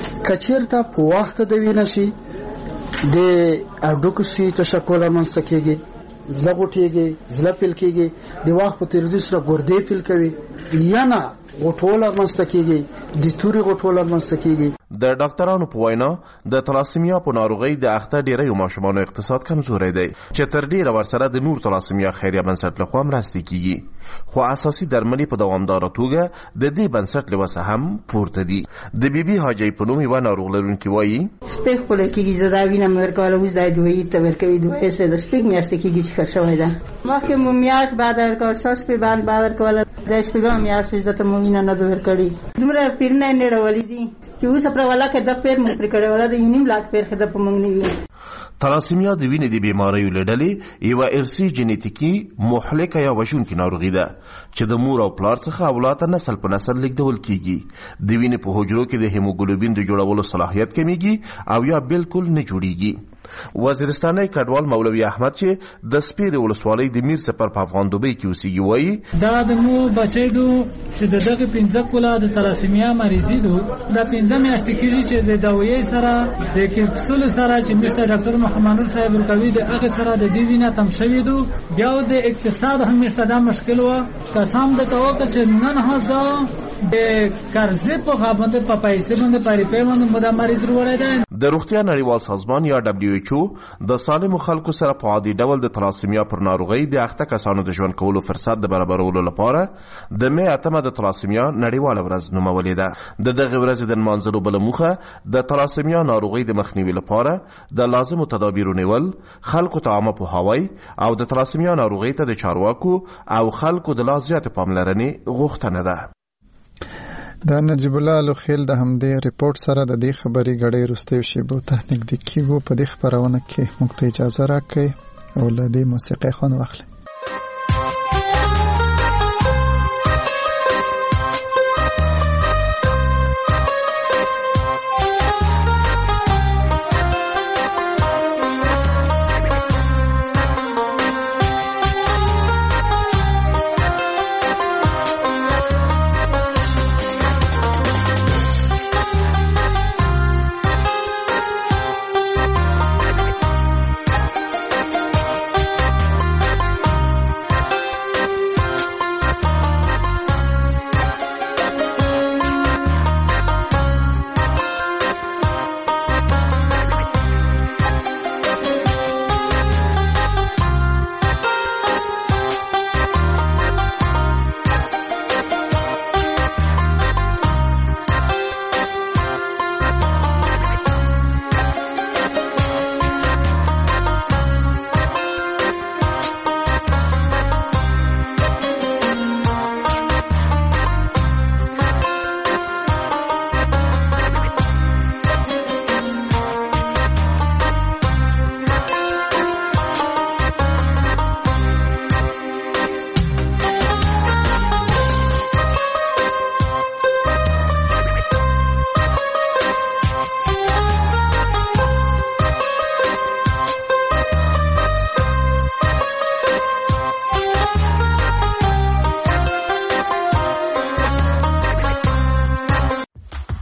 کچیرته په وخت د وینې شي د اډوکو سي تشکل منځته کېږي، زړه غوټېږي، زړه پیل کېږي، د وخت په تیریدو سره ګردې پیل کوي یا نه غوټول منځته کېږي، د توري غوټول منځته کېږي. د ډاکټرانو په وینا د تلاسیمیا په ناروغۍ د اخته ډیری ماشومانو اقتصاد کمزوري دی چې تر ډیره ورسره د نور تلاسیمیا خیریه بنسټ لخوا مرسته کیږي، خو اساسي درملې په دوامداره توګه د دې بنسټ لوسه هم پورته دي. د بیبي حاجی په نوم یو ناروغ لرونکي وایي سپیک خپل کېږي زدا وینم ورکول اوس د دوی ته ورکوي دوی سره د سپیک میاشت کېږي چې ښه ده. مخکې مو میاش بعد ورکول ساس په باندې بعد ورکول د سپیک میاشت عزت مو نه دوی کړی دومره پیرنه نه ډولې دي چې اوس پر والا کې د پیر مو پر کړه والا د یونیم لاک پیر خده په مونږ نه وي. تلاسیمیا د وینې د بیماریو له ډلې یوه ارثي جینیټیکي مهلکه یا وژونکې ناروغي ده چې د مور او پلار څخه اولاد ته نسل په نسل لیږدول کیږي. د وینې په حجرو کې د هیموګلوبین د جوړولو صلاحیت کمیږي او یا بالکل نه جوړیږي. وزیرستاني کډوال مولوي احمد چې د سپیرې ولسوالۍ د میر سپر په افغان دوبۍ کې اوسېږي وایي دا د مو بچی دو چې دغه 15 کولا د تلاسیمیا مریضي دو دا 15 میاشتې کېږي چې د دوايي سره د کپسول سره چې مستر ډاکټر محمد نور صاحب ورکوي د هغه سره د دې وینه تم شوی دو. بیا د اقتصاد هم مستدا مشکل و قسم د توګه چې نن هغه د قرضې په غوښتنه په پیسې باندې پاري پیمند مدامري درولې ده. د روغتیا نړیوال سازمان یا WHO د سالمو خلکو سره په عادي ډول د تلاسیمیا پر ناروغۍ د اخته کسانو د ژوند کولو فرصت د برابرولو لپاره د مې 8 د تلاسیمیا نړیواله ورځ نومولې ده. د دغه ورځې د نمانځلو بل موخه د تلاسیمیا ناروغۍ د مخنیوي لپاره د لازمو تدابیرو نیول، خلکو ته عامه پوهاوی او د تلاسیمیا ناروغۍ ته د چارواکو او خلکو د لا زیاتې پاملرنې غوښتنه ده. د نجیب الله لوخیل د همدې ریپورت سره د دې خبري غړې رستیو شیبو ته نږدې کیږو. په دې خبرونه کې موږ ته اجازه راکړئ او له دې موسیقۍ خوند واخلئ.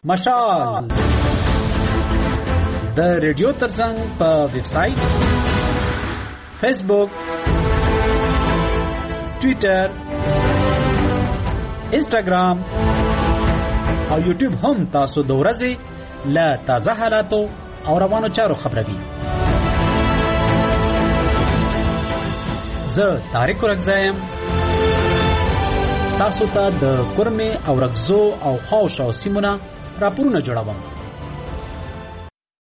مشال د ریډیو ترڅنګ په ویب سټ، فیسبوک، ټوئیټر، انسټاګرام او یوټیوب هم تاسو د ورځې له تازه حالاتو او روانو چارو خبروي. زه طارق رګزایم، تاسو ته د کورمه او رګزو او خاوشاو سیمونه راپورونه جوړوم.